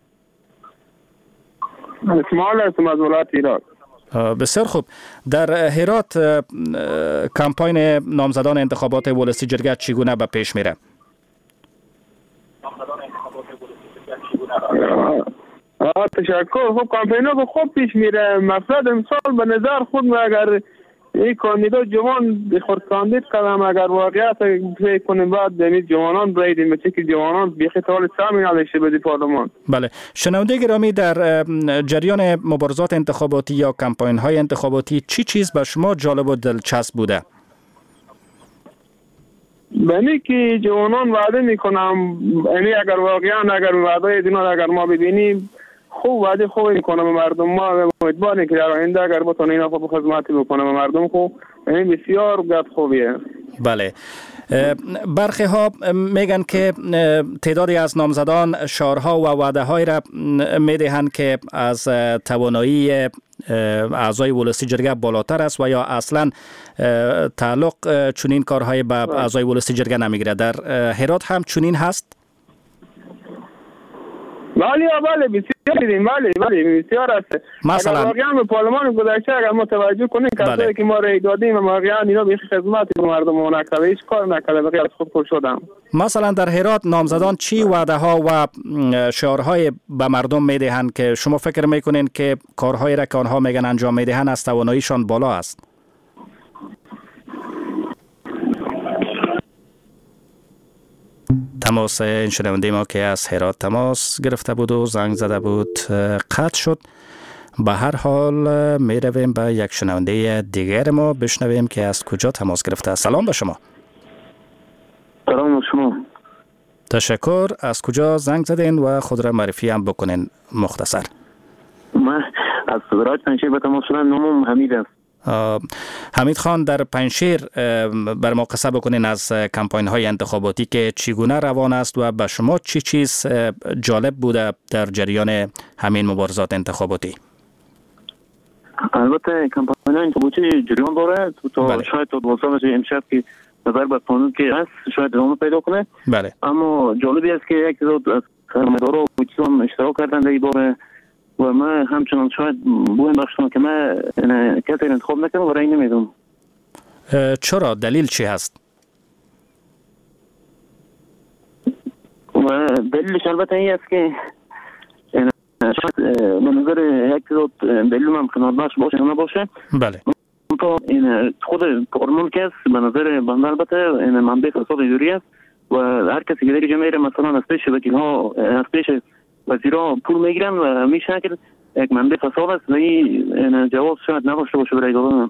اسماعیل هستم از ولایت هرات. بسیار خوب. در هرات کمپاین نامزدان انتخابات ولسی جرگه چگونه به پیش میره؟ تشکر. خب کمپین ها خوب پیش میره. مقصد امسال به نظر خود اگر این کاندیدا جوان خود کاندید کردم اگر واقعیت فکر کنیم بعد دمید جوانان برایدیم مثل که جوانان بیخی طال سامی نداشته بدی پارلمان. بله. شنونده گرامی در جریان مبارزات انتخاباتی یا کمپاین های انتخاباتی چی چیز به شما جالب و دلچسب بوده؟ بنی که جوانان وعده میکنم یعنی اگر واقعا اگر وعده دینا اگر ما ببینیم خوب وعده خوب میکنم به مردم. ما امیدواریم که در آینده اگر بتونه اینا خوب خدمتی بکنه به مردم خوب یعنی بسیار گپ خوبیه. بله. برخی ها میگن که تعدادی از نامزدان شعارها و وعده های را میدهند که از توانایی اعضای ولسی جرگه بالاتر است و یا اصلا تعلق چنین کارهای به اعضای ولسی جرگه نمیگیره. در هرات هم چنین هست؟ بله بله بسیار کردیم. بله بله بسیار است. مثلا اگر واقعا به پارلمان گذشته اگر متوجه کنیم کسایی که ما رای دادیم و واقعا اینا به خدمت مردم نکرده، هیچ کار نکرده، بقیه از خود خود شدم. مثلا در هرات نامزدان چی وعده ها و شعارهای به مردم میدهند که شما فکر میکنین که کارهایی را که آنها میگن انجام میدهند از تواناییشان بالا است؟ تماس این شنونده ما که از هرات تماس گرفته بود و زنگ زده بود قطع شد. به هر حال می رویم به یک شنونده دیگر ما بشنویم که از کجا تماس گرفته. سلام به شما. سلام شما. تشکر. از کجا زنگ زدین و خود را معرفی هم بکنین مختصر؟ من از صدرات پنشیر به تماس شدن. نامم حمید است. حمید خان، در پنشیر بر ما قصه بکنین از کمپاین های انتخاباتی که چگونه روان است و به شما چی چیز جالب بوده در جریان همین مبارزات انتخاباتی؟ البته کمپاین انتخاباتی جریان داره تا بله. شاید تا دوازده بجه امشب که نظر به قانون که هست شاید ادامه پیدا کنه. بله. اما جالبی است که یک تعداد از سرمایه‌دارا و کسان اشتراک کردن در این باره و من همچنان شاید بویم بخشم که من کسی انتخاب نکنم و رای نمیدم. چرا؟ دلیل چی هست؟ و دلیلش البته این است که شاید به نظر یک تعداد دلیل من خنال بخش باشه یا نباشه. بله. این خود پارلمان که است به نظر بنده البته این منبع فساد اداری است و هر کسی که در اینجا میره مثلا از پیش وکیل ها از پیش وزیرا پول میگیرن و میشه که یک منبع فساد است و این جواز شاید نداشته باشه برای دادن.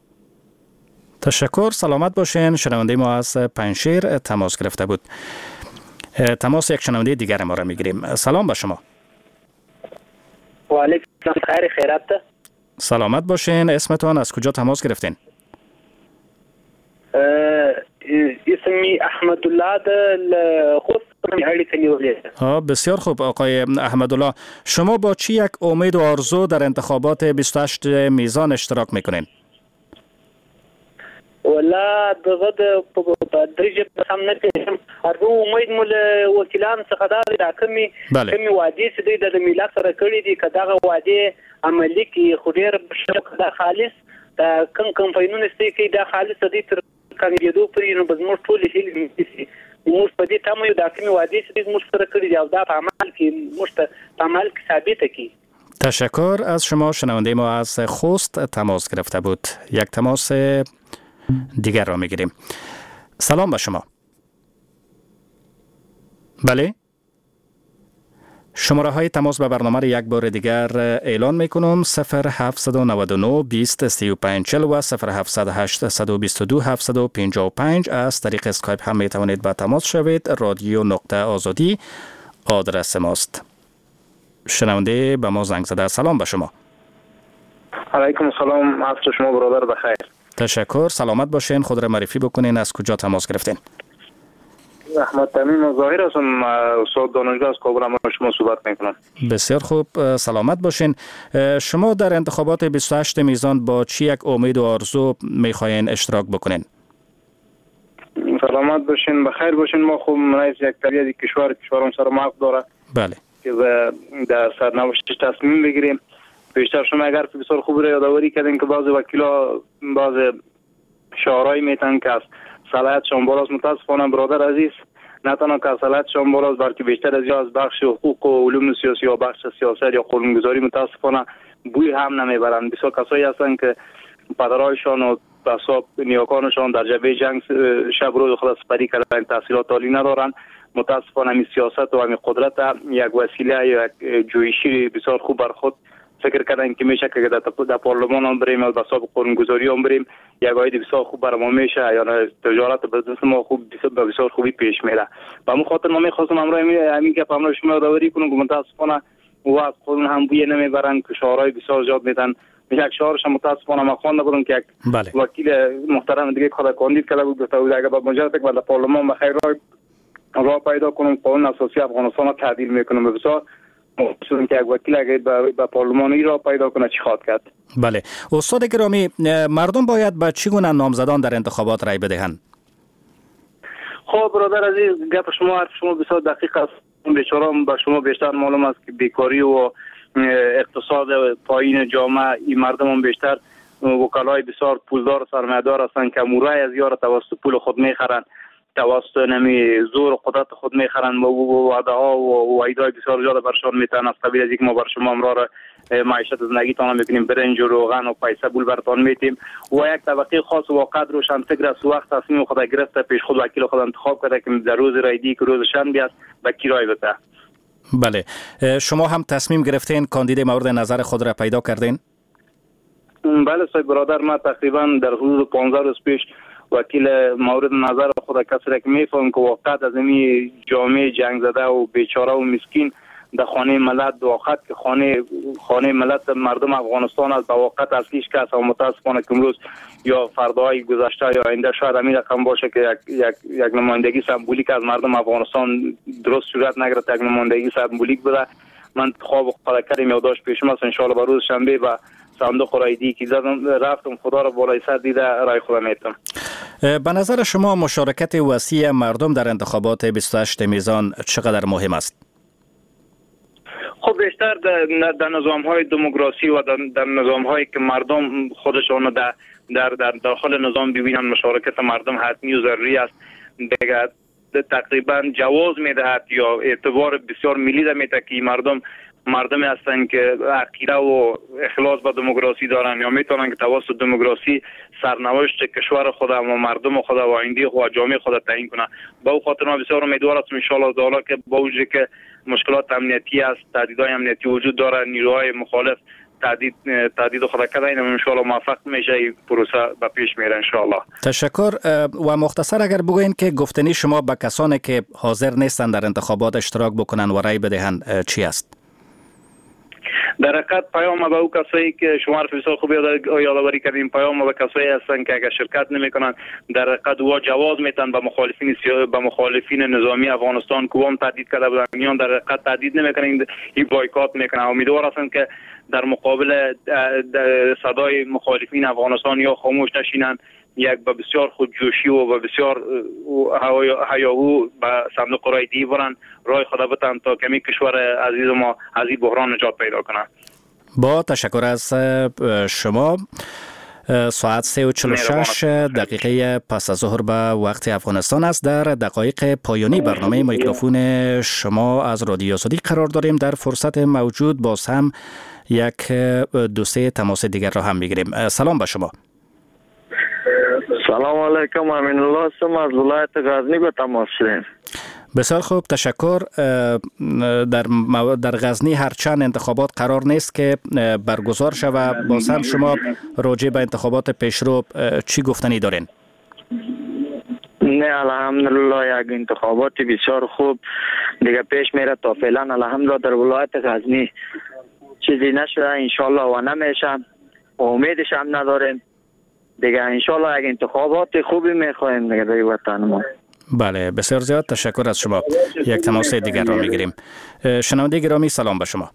تشکر. سلامت باشین. شنونده ما از پنشیر تماس گرفته بود. تماس یک شنونده دیگر ما را میگیریم. سلام به شما. و علیکم السلام. خیر خیرات. سلامت باشین. اسمتون از کجا تماس گرفتین؟ اسمی احمدالله د خوست هلی کنیولی. بسیار خوب آقای احمدالله، شما با چی یک امید و آرزو در انتخابات بیست و هشت میزان اشتراک میکنین؟ ولا دغه په درجه هم نه کوم ارجو امید مول وکیلان څخه دا کمی کمی وعده چې د ملت سره کړی دي کداغه وعده عملی کی خډیر بشک دا خالص دا کم کمپاینونه ستې کی دا خالص دي تر کاندیدو پرې نو بزمو ټول هیل دي موږ په دې تمه یو دا کمی وعده چې موږ سره کړی دي او دا په عمل کې موږ په عمل کې ثابت کی. تشکر از شما. شنونده ما از خوست تماس گرفته بود. یک تماس دیگر را میگیریم. سلام به شما. بله، شماره های تماس به برنامه را یک بار دیگر اعلان میکنم: صفر هفت نه نه بیست سی و پنج چهل و صفر هفت هشت بیست دو هفت پنج پنج. از طریق اسکایپ هم میتوانید به تماس شوید. رادیو نقطه آزادی آدرس ماست. شنونده به ما زنگ زده. سلام به شما. علیکم السلام. عصر شما برادر بخیر. تشکر. سلامت باشین. خود را معرفی بکنین. از کجا تماس گرفتین؟ احمد تمیم ظاهر هستم. استاد دانشگاه از کابل هم شما صحبت میکنم. بسیار خوب. سلامت باشین. شما در انتخابات بیست و هشت میزان با چی یک امید و آرزو میخواین اشتراک بکنین؟ سلامت باشین، بخیر باشین. ما خوب رئیس یک طبیعت کشور کشورم سر موقع داره. بله. که در سرنوشت تصمیم بگیریم. بیشتر شما اگر بسیار خوب را یادآوری کردین که بعضی وکیلا بعضی شعارهایی میتن که از صلاحیتشان بالاست. متاسفانه برادر عزیز نه تنها که صلاحیتشان بالاست بلکه بیشتر از یا از بخش حقوق و علوم سیاسی یا بخش سیاست یا قانونگذاری متاسفانه بوی هم نمیبرند. بسیار کسایی هستند که پدرایشان و حساب نیاکانشان در جبهه جنگ شب روز خود سپری کردن، تحصیلات عالی ندارند. متاسفانه همین سیاست و همین قدرت یک وسیله یا یک جویشی بسیار خوب بر خود فکر کردن که میشه که در پارلمان هم بریم یا به حساب قانونگذاری هم بریم یک عاید بسیار خوب برای ما میشه یا تجارت بزنس ما خوب به بسیار خوبی پیش میره. به همون خاطر ما میخواستم امروز همین که امروز شما یادآوری کنم که متاسفانه و از قانون هم بوی نمیبرن که شعارهای بسیار زیاد میدن. یک شعارش متاسفانه ما خوانده بودم که یک بله. وکیل محترم دیگه خود کاندید کرده بود گفته بود اگر با مجرد که در پارلمان بخیر راه راه پیدا کنم قانون اساسی افغانستان را تعدیل میکنم. بسیار مخصوصا که یک وکیل اگر به پارلمانی را پیدا کنه چی خواهد کرد. بله. استاد گرامی، مردم باید به چگونه نامزدان در انتخابات رای بدهند؟ خب برادر عزیز، گپ شما حرف شما بسیار دقیق است. بیچاره به شما بیشتر معلوم است که بیکاری و اقتصاد پایین جامعه این مردم هم بیشتر وکلای بسیار پولدار سرمایه‌دار هستند که مورای از یار توسط پول خود میخرند، توسط نمی زور و قدرت خود میخرند و وعده ها و وعیدهای بسیار زیاد برشان میتن. از قبیل از یک ما بر شما امرار معیشت زندگیتان میکنیم، برنج و روغن و پیسه بول برتان میتیم و یک طبقه خاص واقعا روشن فکر است وقت تصمیم خود گرفته پیش خود وکیل خود انتخاب کرده که در روز رایدی که روز شنبه است به کرای بده. بله، شما هم تصمیم گرفتین کاندید مورد نظر خود را پیدا کردین؟ بله صاحب برادر، ما تقریبا در حدود پانزده روز پیش وکیل مورد نظر خود کسی را که میفهم که واقعا از این جامعه جنگ زده و بیچاره و مسکین در خانه ملت دواخت که خانه خانه ملت مردم افغانستان است، به واقع اصلیش که است و متاسفانه که امروز یا فردای گذشته یا آینده شاید همین رقم باشه که یک, یک, یک نمایندگی سمبولیک از مردم افغانستان درست صورت نگرفت، یک نمایندگی سمبولیک بوده. من خواب خود کردم یادداشت پیشم است، ان شاء الله به روز شنبه و صندوق رایدی که زدم رفتم خدا را بالای سر دیده رای خودم میتم. به نظر شما مشارکت وسیع مردم در انتخابات بیست و هشت میزان چقدر مهم است؟ خب بیشتر در, در نظام های دموکراسی و در, در نظام هایی که مردم خودشان در, در, در داخل نظام ببینن مشارکت مردم حتمی و ضروری است. دیگر تقریبا جواز میدهد یا اعتبار بسیار ملی ده میده که مردم مردمی هستند که عقیده و اخلاص به دموکراسی دارن یا میتونن که توسط دموکراسی سرنوشت کشور خود و مردم خود و آینده خود و جامعه خود تعیین کنه. با او خاطر ما بسیار امیدوار هستم ان شاء الله تعالی که با وجودی که مشکلات امنیتی است، تهدیدهای امنیتی وجود داره، نیروهای مخالف تهدید تهدید خود کرده، این ان شاء الله موفق میشه این پروسه به پیش میره ان شاء الله. تشکر. و مختصر اگر بگوین که گفتنی شما به کسانی که حاضر نیستن در انتخابات اشتراک بکنن و رای بدهند چی است؟ در حقیقت پیام به او کسایی که شما بسیار خوب یادآوری کردین، پیام به کسایی هستند که اگر شرکت نمیکنن در حقیقت و جواز میتن به مخالفین به مخالفین نظامی افغانستان که هم تهدید کرده بودن، میان در حقیقت تهدید نمیکنن، این بایکات میکنن. امیدوار هستند که در مقابل صدای مخالفین افغانستان یا خاموش نشینن، یک به بسیار خودجوشی و به بسیار هیاهو به صندوق رایدی برن، رای خدا بتن تا کمی کشور عزیز ما از این بحران نجات پیدا کنه. با تشکر از شما. ساعت سه و چهل و شش دقیقه پس از ظهر به وقت افغانستان است. در دقایق پایانی برنامه میکروفون شما از رادیو آزادی قرار داریم. در فرصت موجود باز هم یک دو سه تماس دیگر را هم میگیریم. سلام به شما. سلام علیکم، امین الله هستم از ولایت غزنی به تماس شدیم. بسیار خوب، تشکر. در در غزنی هرچند انتخابات قرار نیست که برگزار شود، باز هم شما راجع به انتخابات پیشرو چی گفتنی دارین؟ نه الحمدلله یک انتخابات بسیار خوب دیگه پیش میره تا فعلا الحمدلله در ولایت غزنی چیزی نشده انشالله و نمیشه و امیدش هم نداریم دیگه. انشالله یک انتخابات خوبی میخوایم دیگه در وطن ما. بله بسیار زیاد تشکر از شما. یک تماس دیگر را میگیریم. شنونده گرامی سلام به شما.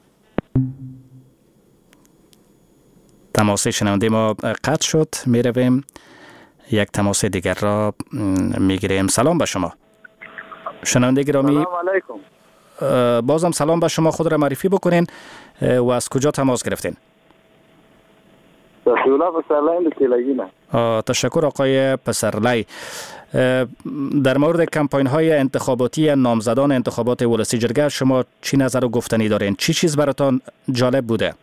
تماس شنونده ما قطع شد، میرویم یک تماس دیگر را میگیریم. سلام به شما شنونده گرامی. سلام علیکم. بازم سلام به شما، خود را معرفی بکنین و از کجا تماس گرفتین؟ تشکر پسرلی کلگینه. تشکر آقای پسرلی. در مورد کمپاین های انتخاباتی نامزدان انتخابات ولسی جرگه شما چی نظر و گفتنی دارین؟ چی چیز براتان جالب بوده؟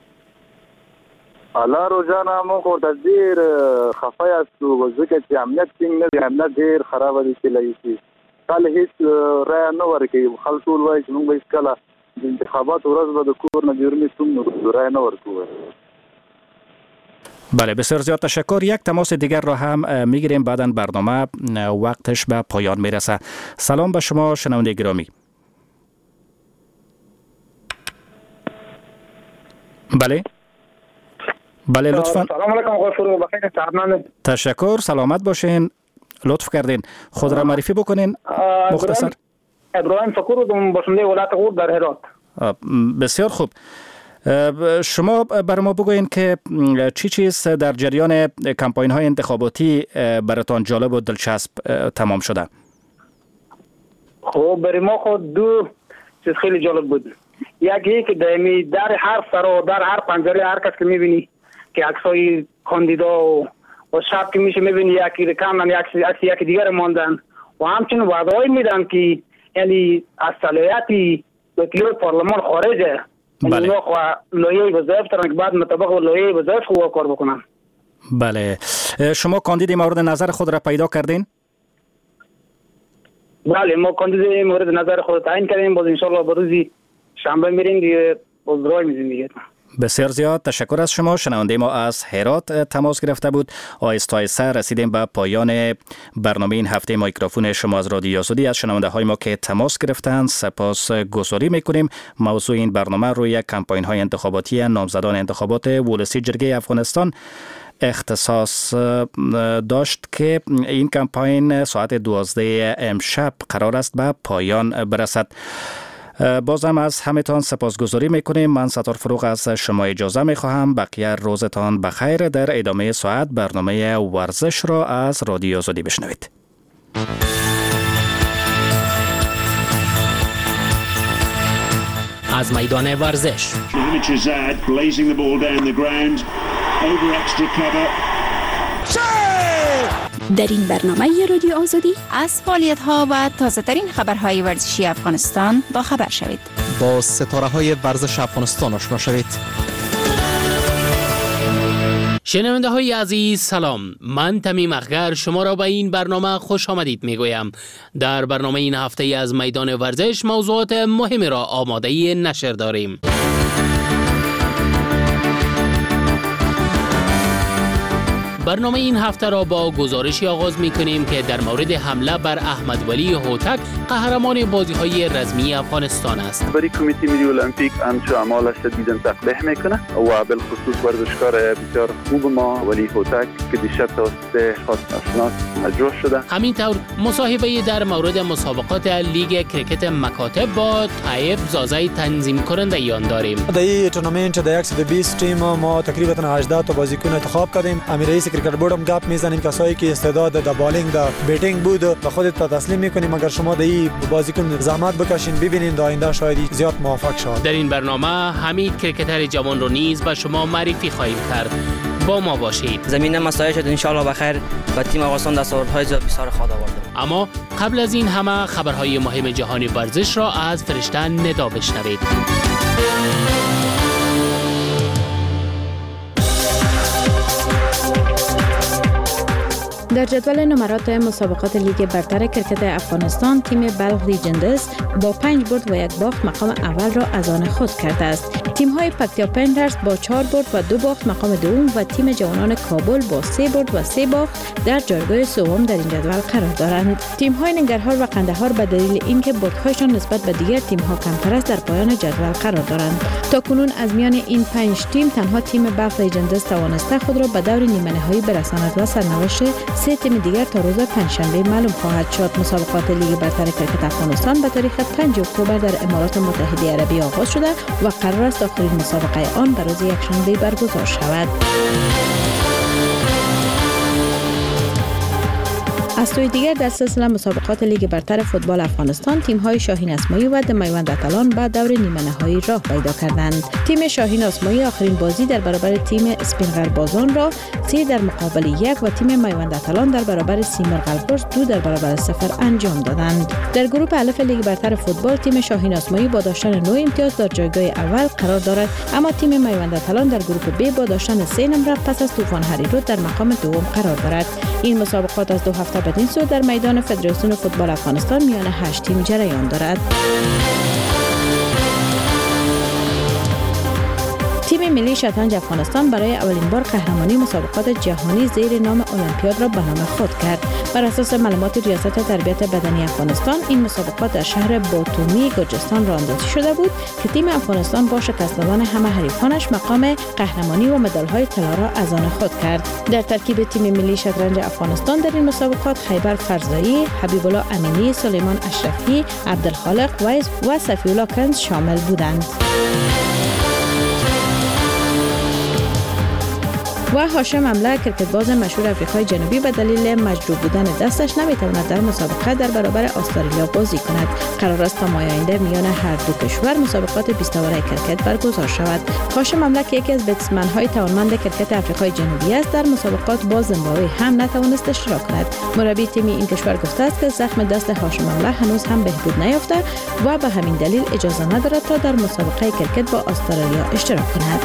الله رو جان همون خورده دیر خفای است و ذکر که امنیت تینگ ندی، امنیت دیر خراب دی کلگی چی کل هیچ رای نور که خلق طول وای چنون بایست کلا انتخابات ورز با دکور نجورمی سوم رای نور کوه. بله بسیار زیاد تشکر. یک تماس دیگر را هم میگیریم، بعداً برنامه وقتش به پایان میرسه. سلام به شما شنونده گرامی. بله بله لطفاً. سلام علیکم آقای فروغ، بخیر سلامت. تشکر، سلامت باشین. لطف کردین خود را معرفی بکنین مختصر. ابراهیم فکور باشنده ولایت غور در هرات. بسیار خوب. شما بر ما بگوین که چی چیز در جریان کمپاین های انتخاباتی براتان جالب و دلچسب تمام شده؟ خب برای ما خود دو چیز خیلی جالب بود. یکی که دمی در هر سر و در هر پنجره هر کس که میبینی که عکسای کاندیدا و و شب که میشه میبینی یکی رکامن یکی عکس یکی دیگر ماندن و همچنین وعده‌ای میدن که یعنی از صلاحیتی وکیل پارلمان خارجه. بله. اونا خو لایحه وظایف ترن که بعد مطابق لایحه وظایف خو کار بکنن. بله. شما کاندید مورد نظر خود را پیدا کردین؟ بله ما کاندید مورد نظر خود تعیین کردیم. باز ان شاء الله به روزی شنبه میریم دیگه باز رای میدیم دیگه. بسیار زیاد تشکر از شما. شنونده ما از هرات تماس گرفته بود. آهسته آهسته رسیدیم به پایان برنامه این هفته میکروفون شما از رادیو آزادی. از شنونده های ما که تماس گرفتند سپاس گزاری میکنیم. موضوع این برنامه روی کمپاین های انتخاباتی نامزدان انتخابات ولسی جرگه افغانستان اختصاص داشت که این کمپاین ساعت دوازده امشب قرار است به پایان برسد. بازم از همتان سپاسگزاری میکنیم. من ستار فروغ از شما اجازه میخواهم. بقیه روزتان بخیر. در ادامه ساعت برنامه ورزش را از رادیو آزادی بشنوید. از میدان ورزش در این برنامه رادیو آزادی از فعالیت‌ها و تازه‌ترین خبرهای ورزشی افغانستان با خبر شوید. با ستاره‌های ورزش افغانستان آشنا شوید. شنونده های عزیز سلام. من تمیم اخگر شما را به این برنامه خوش آمدید می گویم. در برنامه این هفته از میدان ورزش موضوعات مهمی را آماده نشر داریم. برنامه این هفته را با گزارشی آغاز می کنیم که در مورد حمله بر احمد ولی هوتک قهرمان بازی‌های رزمی افغانستان است. برای کمیته ملی المپیک همچو اعمال شدیداً تقبیح میکنه و بالخصوص ورزشکار بسیار خوب ما ولی هوتک که دیشب توسط خاص اسناد اجرا شده. همینطور مصاحبه در مورد مسابقات لیگ کرکت مکاتب با طیب زازای تنظیم کننده یان داریم. در این تورنمنت در صد و بیست تیم ما تقریبا هجده تا بازیکن انتخاب کردیم. امیر رئیس کرکت بورد هم گپ میزنیم کسایی که استعداد در بالینگ در بیتینگ بود و خودت تا تسلیم میکنیم. اگر شما در این بازیکن زحمت بکشین ببینین در آینده شاید زیاد موفق شود. در این برنامه حمید کرکتر جوان رو نیز به شما معرفی خواهیم کرد. با ما باشید. زمین مساعد شد ان شاء الله بخیر و تیم افغانستان دستاوردهای زیاد بسیار خواهد آورد. اما قبل از این همه خبرهای مهم جهانی ورزش را از فرشته ندا بشنوید. در جدول نمرات مسابقات لیگ برتر کرکت افغانستان تیم بلخ لیجندز با پنج برد و یک باخت مقام اول را از آن خود کرده است. تیم‌های پکتیا پنترز با چهار برد و دو باخت مقام دوم و تیم جوانان کابل با سه برد و سه باخت در جایگاه سوم در این جدول قرار دارند. تیم‌های ننگرهار و قندهار به دلیل اینکه بردهایشان نسبت به دیگر تیم‌ها کمتر است در پایان جدول قرار دارند. تاکنون از میان این پنج تیم تنها تیم بلخ لیجندز توانسته خود را به دور نیمه‌نهایی برساند و سرنوشت سه تیم دیگر تا روز پنجشنبه معلوم خواهد شد. مسابقات لیگ برتر کرکت افغانستان به تاریخ پنجم اکتبر در امارات متحده عربی آغاز شده و قرار است آخرین مسابقه آن به روز یکشنبه برگزار شود. از سوی دیگر در سلسله مسابقات لیگ برتر فوتبال افغانستان تیم‌های شاهین اسماعی و دمیوند اتلان به دور نیمه نهایی راه پیدا کردند. تیم شاهین اسماعی آخرین بازی در برابر تیم اسپین بازان را سه در مقابل یک و تیم میوند اتلان در برابر سیمرغ البرز دو در برابر صفر انجام دادند. در گروه الف لیگ برتر فوتبال تیم شاهین اسماعی با داشتن نه امتیاز در جایگاه اول قرار دارد، اما تیم میوند اتلان در گروه ب با داشتن سه نمره پس از طوفان هریرود در مقام دوم قرار دارد. این مسابقات از دو هفته بدین سو در میدان فدراسیون فوتبال افغانستان میان هشت تیم جریان دارد. تیم ملی شطرنج افغانستان برای اولین بار قهرمانی مسابقات جهانی زیر نام المپیاد را به نام خود کرد. بر اساس معلومات ریاست تربیت بدنی افغانستان این مسابقات در شهر باتومی گرجستان راه اندازی شده بود که تیم افغانستان با شکست دادن همه حریفانش مقام قهرمانی و مدال‌های طلا را از آن خود کرد. در ترکیب تیم ملی شطرنج افغانستان در این مسابقات خیبر فرزایی، حبیب الله امینی، سلیمان اشرفی، عبدالخالق ویس و صفی الله کنز شامل بودند. و هاشم امله کرکتباز مشهور آفریقای جنوبی به دلیل مجروح بودن دستش نمیتواند در مسابقه در برابر استرالیا بازی کند. قرار است تا ماه آینده میان هر دو کشور مسابقات بیست اوور کرکت برگزار شود. هاشم امله که یکی از بتسمن‌های توانمند کرکت آفریقای جنوبی است، در مسابقات با زیمبابوه هم نتوانست اشتراک کند. مربی تیم این کشور گفته است که زخم دست هاشم امله هنوز هم بهبود نیافته و به همین دلیل اجازه ندارد تا در مسابقه کرکت با استرالیا اشتراک کند.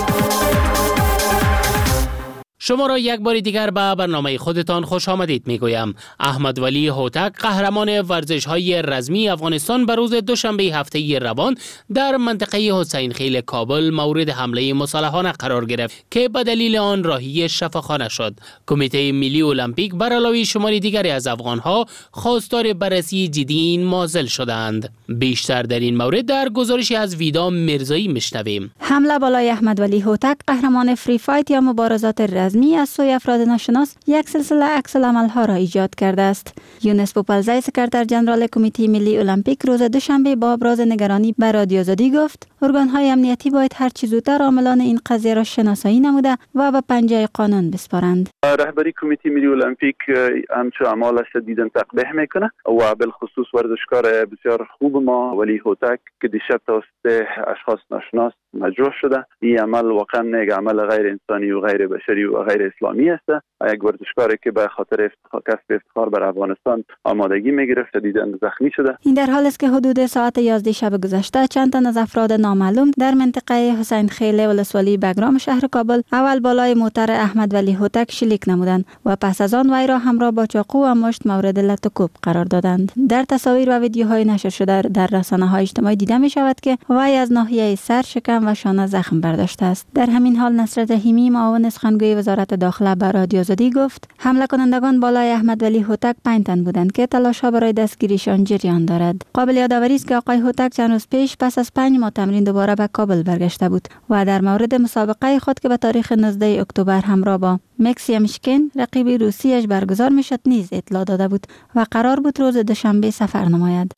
شما را یک بار دیگر به برنامه خودتان خوش آمدید میگویم. احمد ولی هوتک قهرمان ورزش‌های رزمی افغانستان به روز دوشنبه هفته روان در منطقه حسین خیل کابل مورد حمله مسلحانه قرار گرفت که به دلیل آن راهی شفاخانه شد. کمیته ملی المپیک بر علاوه شماری دیگری از افغان‌ها خواستار بررسی جدی این معضل شدند. بیشتر در این مورد در گزارشی از ویدا مرزایی میشنویم. حمله بالای احمد ولی هوتک قهرمان فری فایت یا مبارزات رزمی از سوی افراد ناشناس یک سلسله عکس العمل‌ها را ایجاد کرده است. یونس پوپلزی سکرتر جنرال کمیته ملی المپیک روز دوشنبه با ابراز نگرانی به رادیو آزادی گفت ارگان‌های امنیتی باید هر چه زودتر عاملان این قضیه را شناسایی نموده و به پنجه قانون بسپارند. رهبری کمیته ملی المپیک همچو اعمال شدیداً تقبیح میکنه و بالخصوص ورزشکار بسیار خوب ما ولی هوتک که دیشب توسط اشخاص ناشناس مجروح شده. این عمل واقعا یک عمل غیر انسانی و غیر بشری و غیر اسلامی است. یک ورزشکاری که به خاطر افتخار کسب افتخار بر افغانستان آمادگی میگرفت دیدن زخمی شده. این در حالی است که حدود ساعت یازده شب گذشته چند تن از افراد نامعلوم در منطقه حسین خیل ولسوالی بگرام شهر کابل اول بالای موتر احمد ولی هوتک شلیک نمودند و پس از آن وی را همراه با چاقو و مشت مورد لط و کوب قرار دادند. در تصاویر و ویدیوهای نشر شده در رسانه‌های اجتماعی دیده می شود که وی از ناحیه سر، شکم و شانه زخم برداشته است. در همین حال نصرت رحیمی معاون سخنگوی وزارت داخله به رادیو آزادی گفت حمله کنندگان بالای احمد ولی هوتک پنج تن بودند که تلاش‌ها برای دستگیریشان جریان دارد. قابل یادآوری است که آقای هوتک چند روز پیش پس از پنج ماه تمرین دوباره به کابل برگشته بود و در مورد مسابقه خود که به تاریخ نوزدهم اکتبر همراه با مکسی مشکن رقیب روسیش برگزار میشد نیز اطلاع داده بود و قرار بود روز دوشنبه سفر نماید.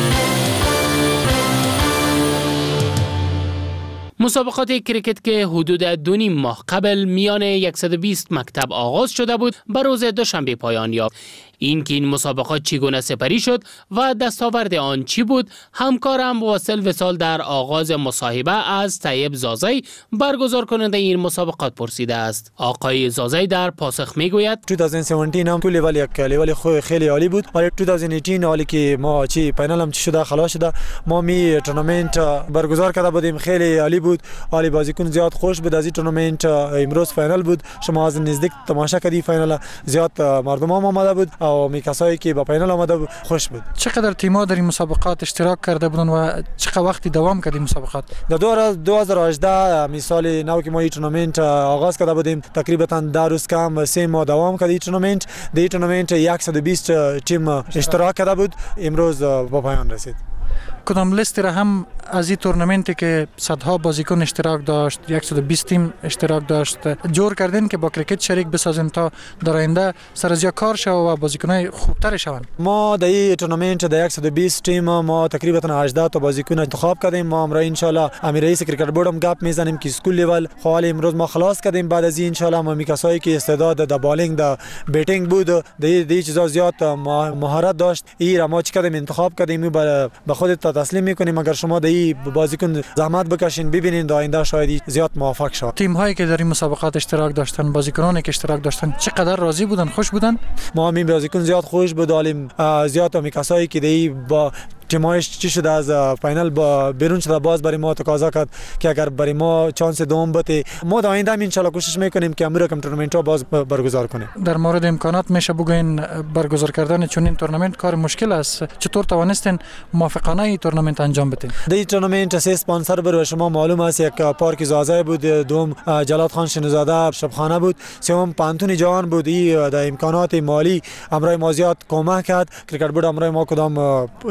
مسابقات کریکت که حدود دو نیم ماه قبل میان صد و بیست مکتب آغاز شده بود به روز دوشنبه پایان یافت. این که این مسابقات چگونه سپری شد و دستاورد آن چی بود، همکارم واصل وصال در آغاز مصاحبه از طیب زازی برگزار کننده این مسابقات پرسیده است. آقای زازی در پاسخ میگوید دو هزار و هفده هم تو لیول یک لیول خیلی عالی بود، ولی دو هزار و هجده حالی که ما چی فینال هم چی شده خلاص شده، ما می تورنمنت برگزار کرده بودیم، خیلی عالی بود، عالی بازیکن زیاد خوش بود. از این تورنمنت امروز فینال بود، شما از نزدیک تماشا کردی فینال، زیاد مردم هم آمده بود و می کسایی که با فینال آمده بود خوش بود. چقدر تیم‌ها در این مسابقات اشتراک کرده بودن و چقدر وقتی دوام کرد این مسابقات؟ در دو هزار و هجده مثال نو که ما این تورنمنت آغاز کرده بودیم، تقریبا ده روز کم و سه ماه دوام کرد این تورنمنت. در این تورنمنت صد و بیست تیم اشتراک کرده بود، امروز با پایان رسید. کدام لیست را هم از این تورنمنتی که صدها بازیکن اشتراک داشت، صد و بیست تیم اشتراک داشت، جور کردین که با کرکت شریک بسازین تا در آینده سر از کار شو و بازیکنای خوبتر شوند؟ ما در این تورنمنت در صد و بیست تیم ما تقریبا هجده تا بازیکن انتخاب کردیم. ما امروز ان شاء الله امیر رئیس کرکت بورد هم گپ میزنیم که اسکول لیول حالا امروز ما خلاص کردیم. بعد از این ان شاء الله ما میکسایی که استعداد در بالینگ در بیتینگ بود، در این چیزا زیاد مهارت داشت، این ما چی کردیم انتخاب کردیم به خودت تسلیم میکنیم. اگر شما در این بازیکن زحمت بکشین ببینین در آینده شاید زیاد موفق شود. تیم هایی که در این مسابقات اشتراک داشتن، بازیکنانی که اشتراک داشتن چقدر راضی بودن، خوش بودن؟ ما همین بازیکن زیاد خوش بودیم، زیاد هم کسایی که در با تیمایش چی شده از فینال با بیرون شده باز برای ما تقاضا کرد که اگر برای ما چانس دوم بده، ما در آینده ان شاء الله کوشش میکنیم که امروز کم تورنمنت ها باز برگزار کنیم. در مورد امکانات میشه بگوین برگزار کردن چون این تورنمنت کار مشکل است، چطور توانستین موافقانه این تورنمنت انجام بدین؟ در این تورنمنت سه اسپانسر بر شما معلوم است، یک پارک زازای بود، دوم جلال خان شنوزاده شبخانه بود، سوم پانتون جهان بود. این در امکانات مالی امروز ما زیاد کمک کرد. کرکت بورد امروز ما کدام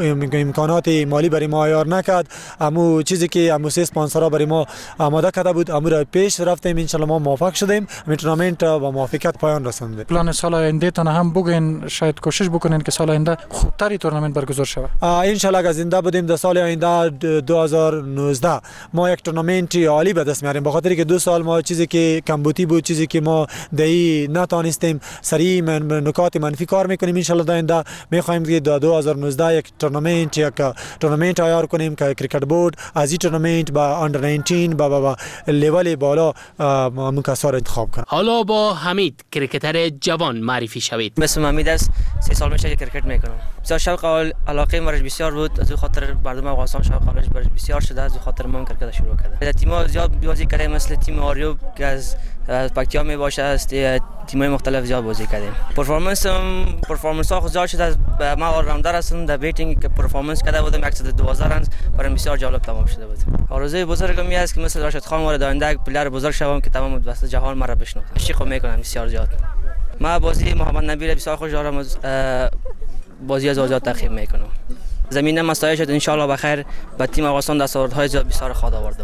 امکانات مالی برای ما عیار نکرد. امو چیزی که امو سه اسپانسرها برای ما آماده کرده بود امو را پیش رفتیم، ان شاء الله ما موفق شدیم. همین تورنمنت با موافقت پایان رسانده. پلان سال آینده تان هم بگین، شاید کوشش بکنین که سال آینده خوبتری تورنمنت برگزار شود. ان شاء الله اگر زنده بودیم در سال آینده دو هزار و نوزده ما یک تورنمنت عالی به دست میاریم، بخاطر که دو سال ما چیزی که کمبودی بود، چیزی که ما دهی نتانستیم سریع من نکات منفی کار میکنیم. ان شاء الله آینده میخوایم که دو هزار و نوزده یک تورنمنت یک تورنمنت عیار کنیم که کریکت بورد از این تورنمنت با اندر نوزده با با لیول بالا مکسار انتخاب کنه. حالا با حمید کرکتر جوان معرفی شوید. اسم حمید است، سه سال میشه کرکت میکنم. بسیار شوق و علاقه مرج بسیار بود، از خاطر مردم افغانستان شوق علاقه مرج بسیار شده، از خاطر من کرکت شروع کردم. تیم‌ها زیاد بازی کردیم، مثل تیم آریوب که از پکتیا می باشه، است تیم‌های مختلف زیاد بازی کردیم. پرفورمنس پرفورمنس ها زیاد شده، ما آل راوندر هستم، در بیتینگ که پرفورمنس کرده بودم صد و دوازده رنز، برام بسیار جالب تمام شده بود. آرزوی بزرگم این است که مثل راشد خان وارد آینده پلیر بزرگ شوم که تمام دست جهان مرا بشناسه. عشق میکنم بسیار زیاد. ما بازی محمد نبی بسیار خوش دارم، از بازی از زیاد تعقیب میکنم. زمینه مساعد شد ان شاء الله بخیر، به تیم افغانستان دستاوردهای زیاد بسیار خواهد آوردم.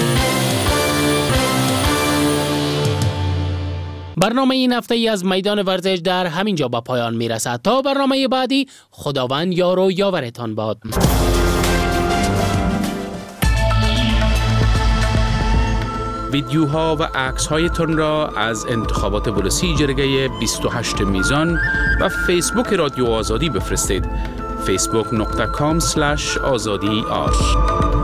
برنامه این هفته ای از میدان ورزش در همین جا به پایان میرسد. تا برنامه بعدی، خداوند یار و یاورتان باد. ویدیوها و عکس‌های تان را از انتخابات ولسی جرگه بیست و هشت میزان و فیسبوک رادیو آزادی بفرستید. فیسبوک دات کام اسلش آزادی آر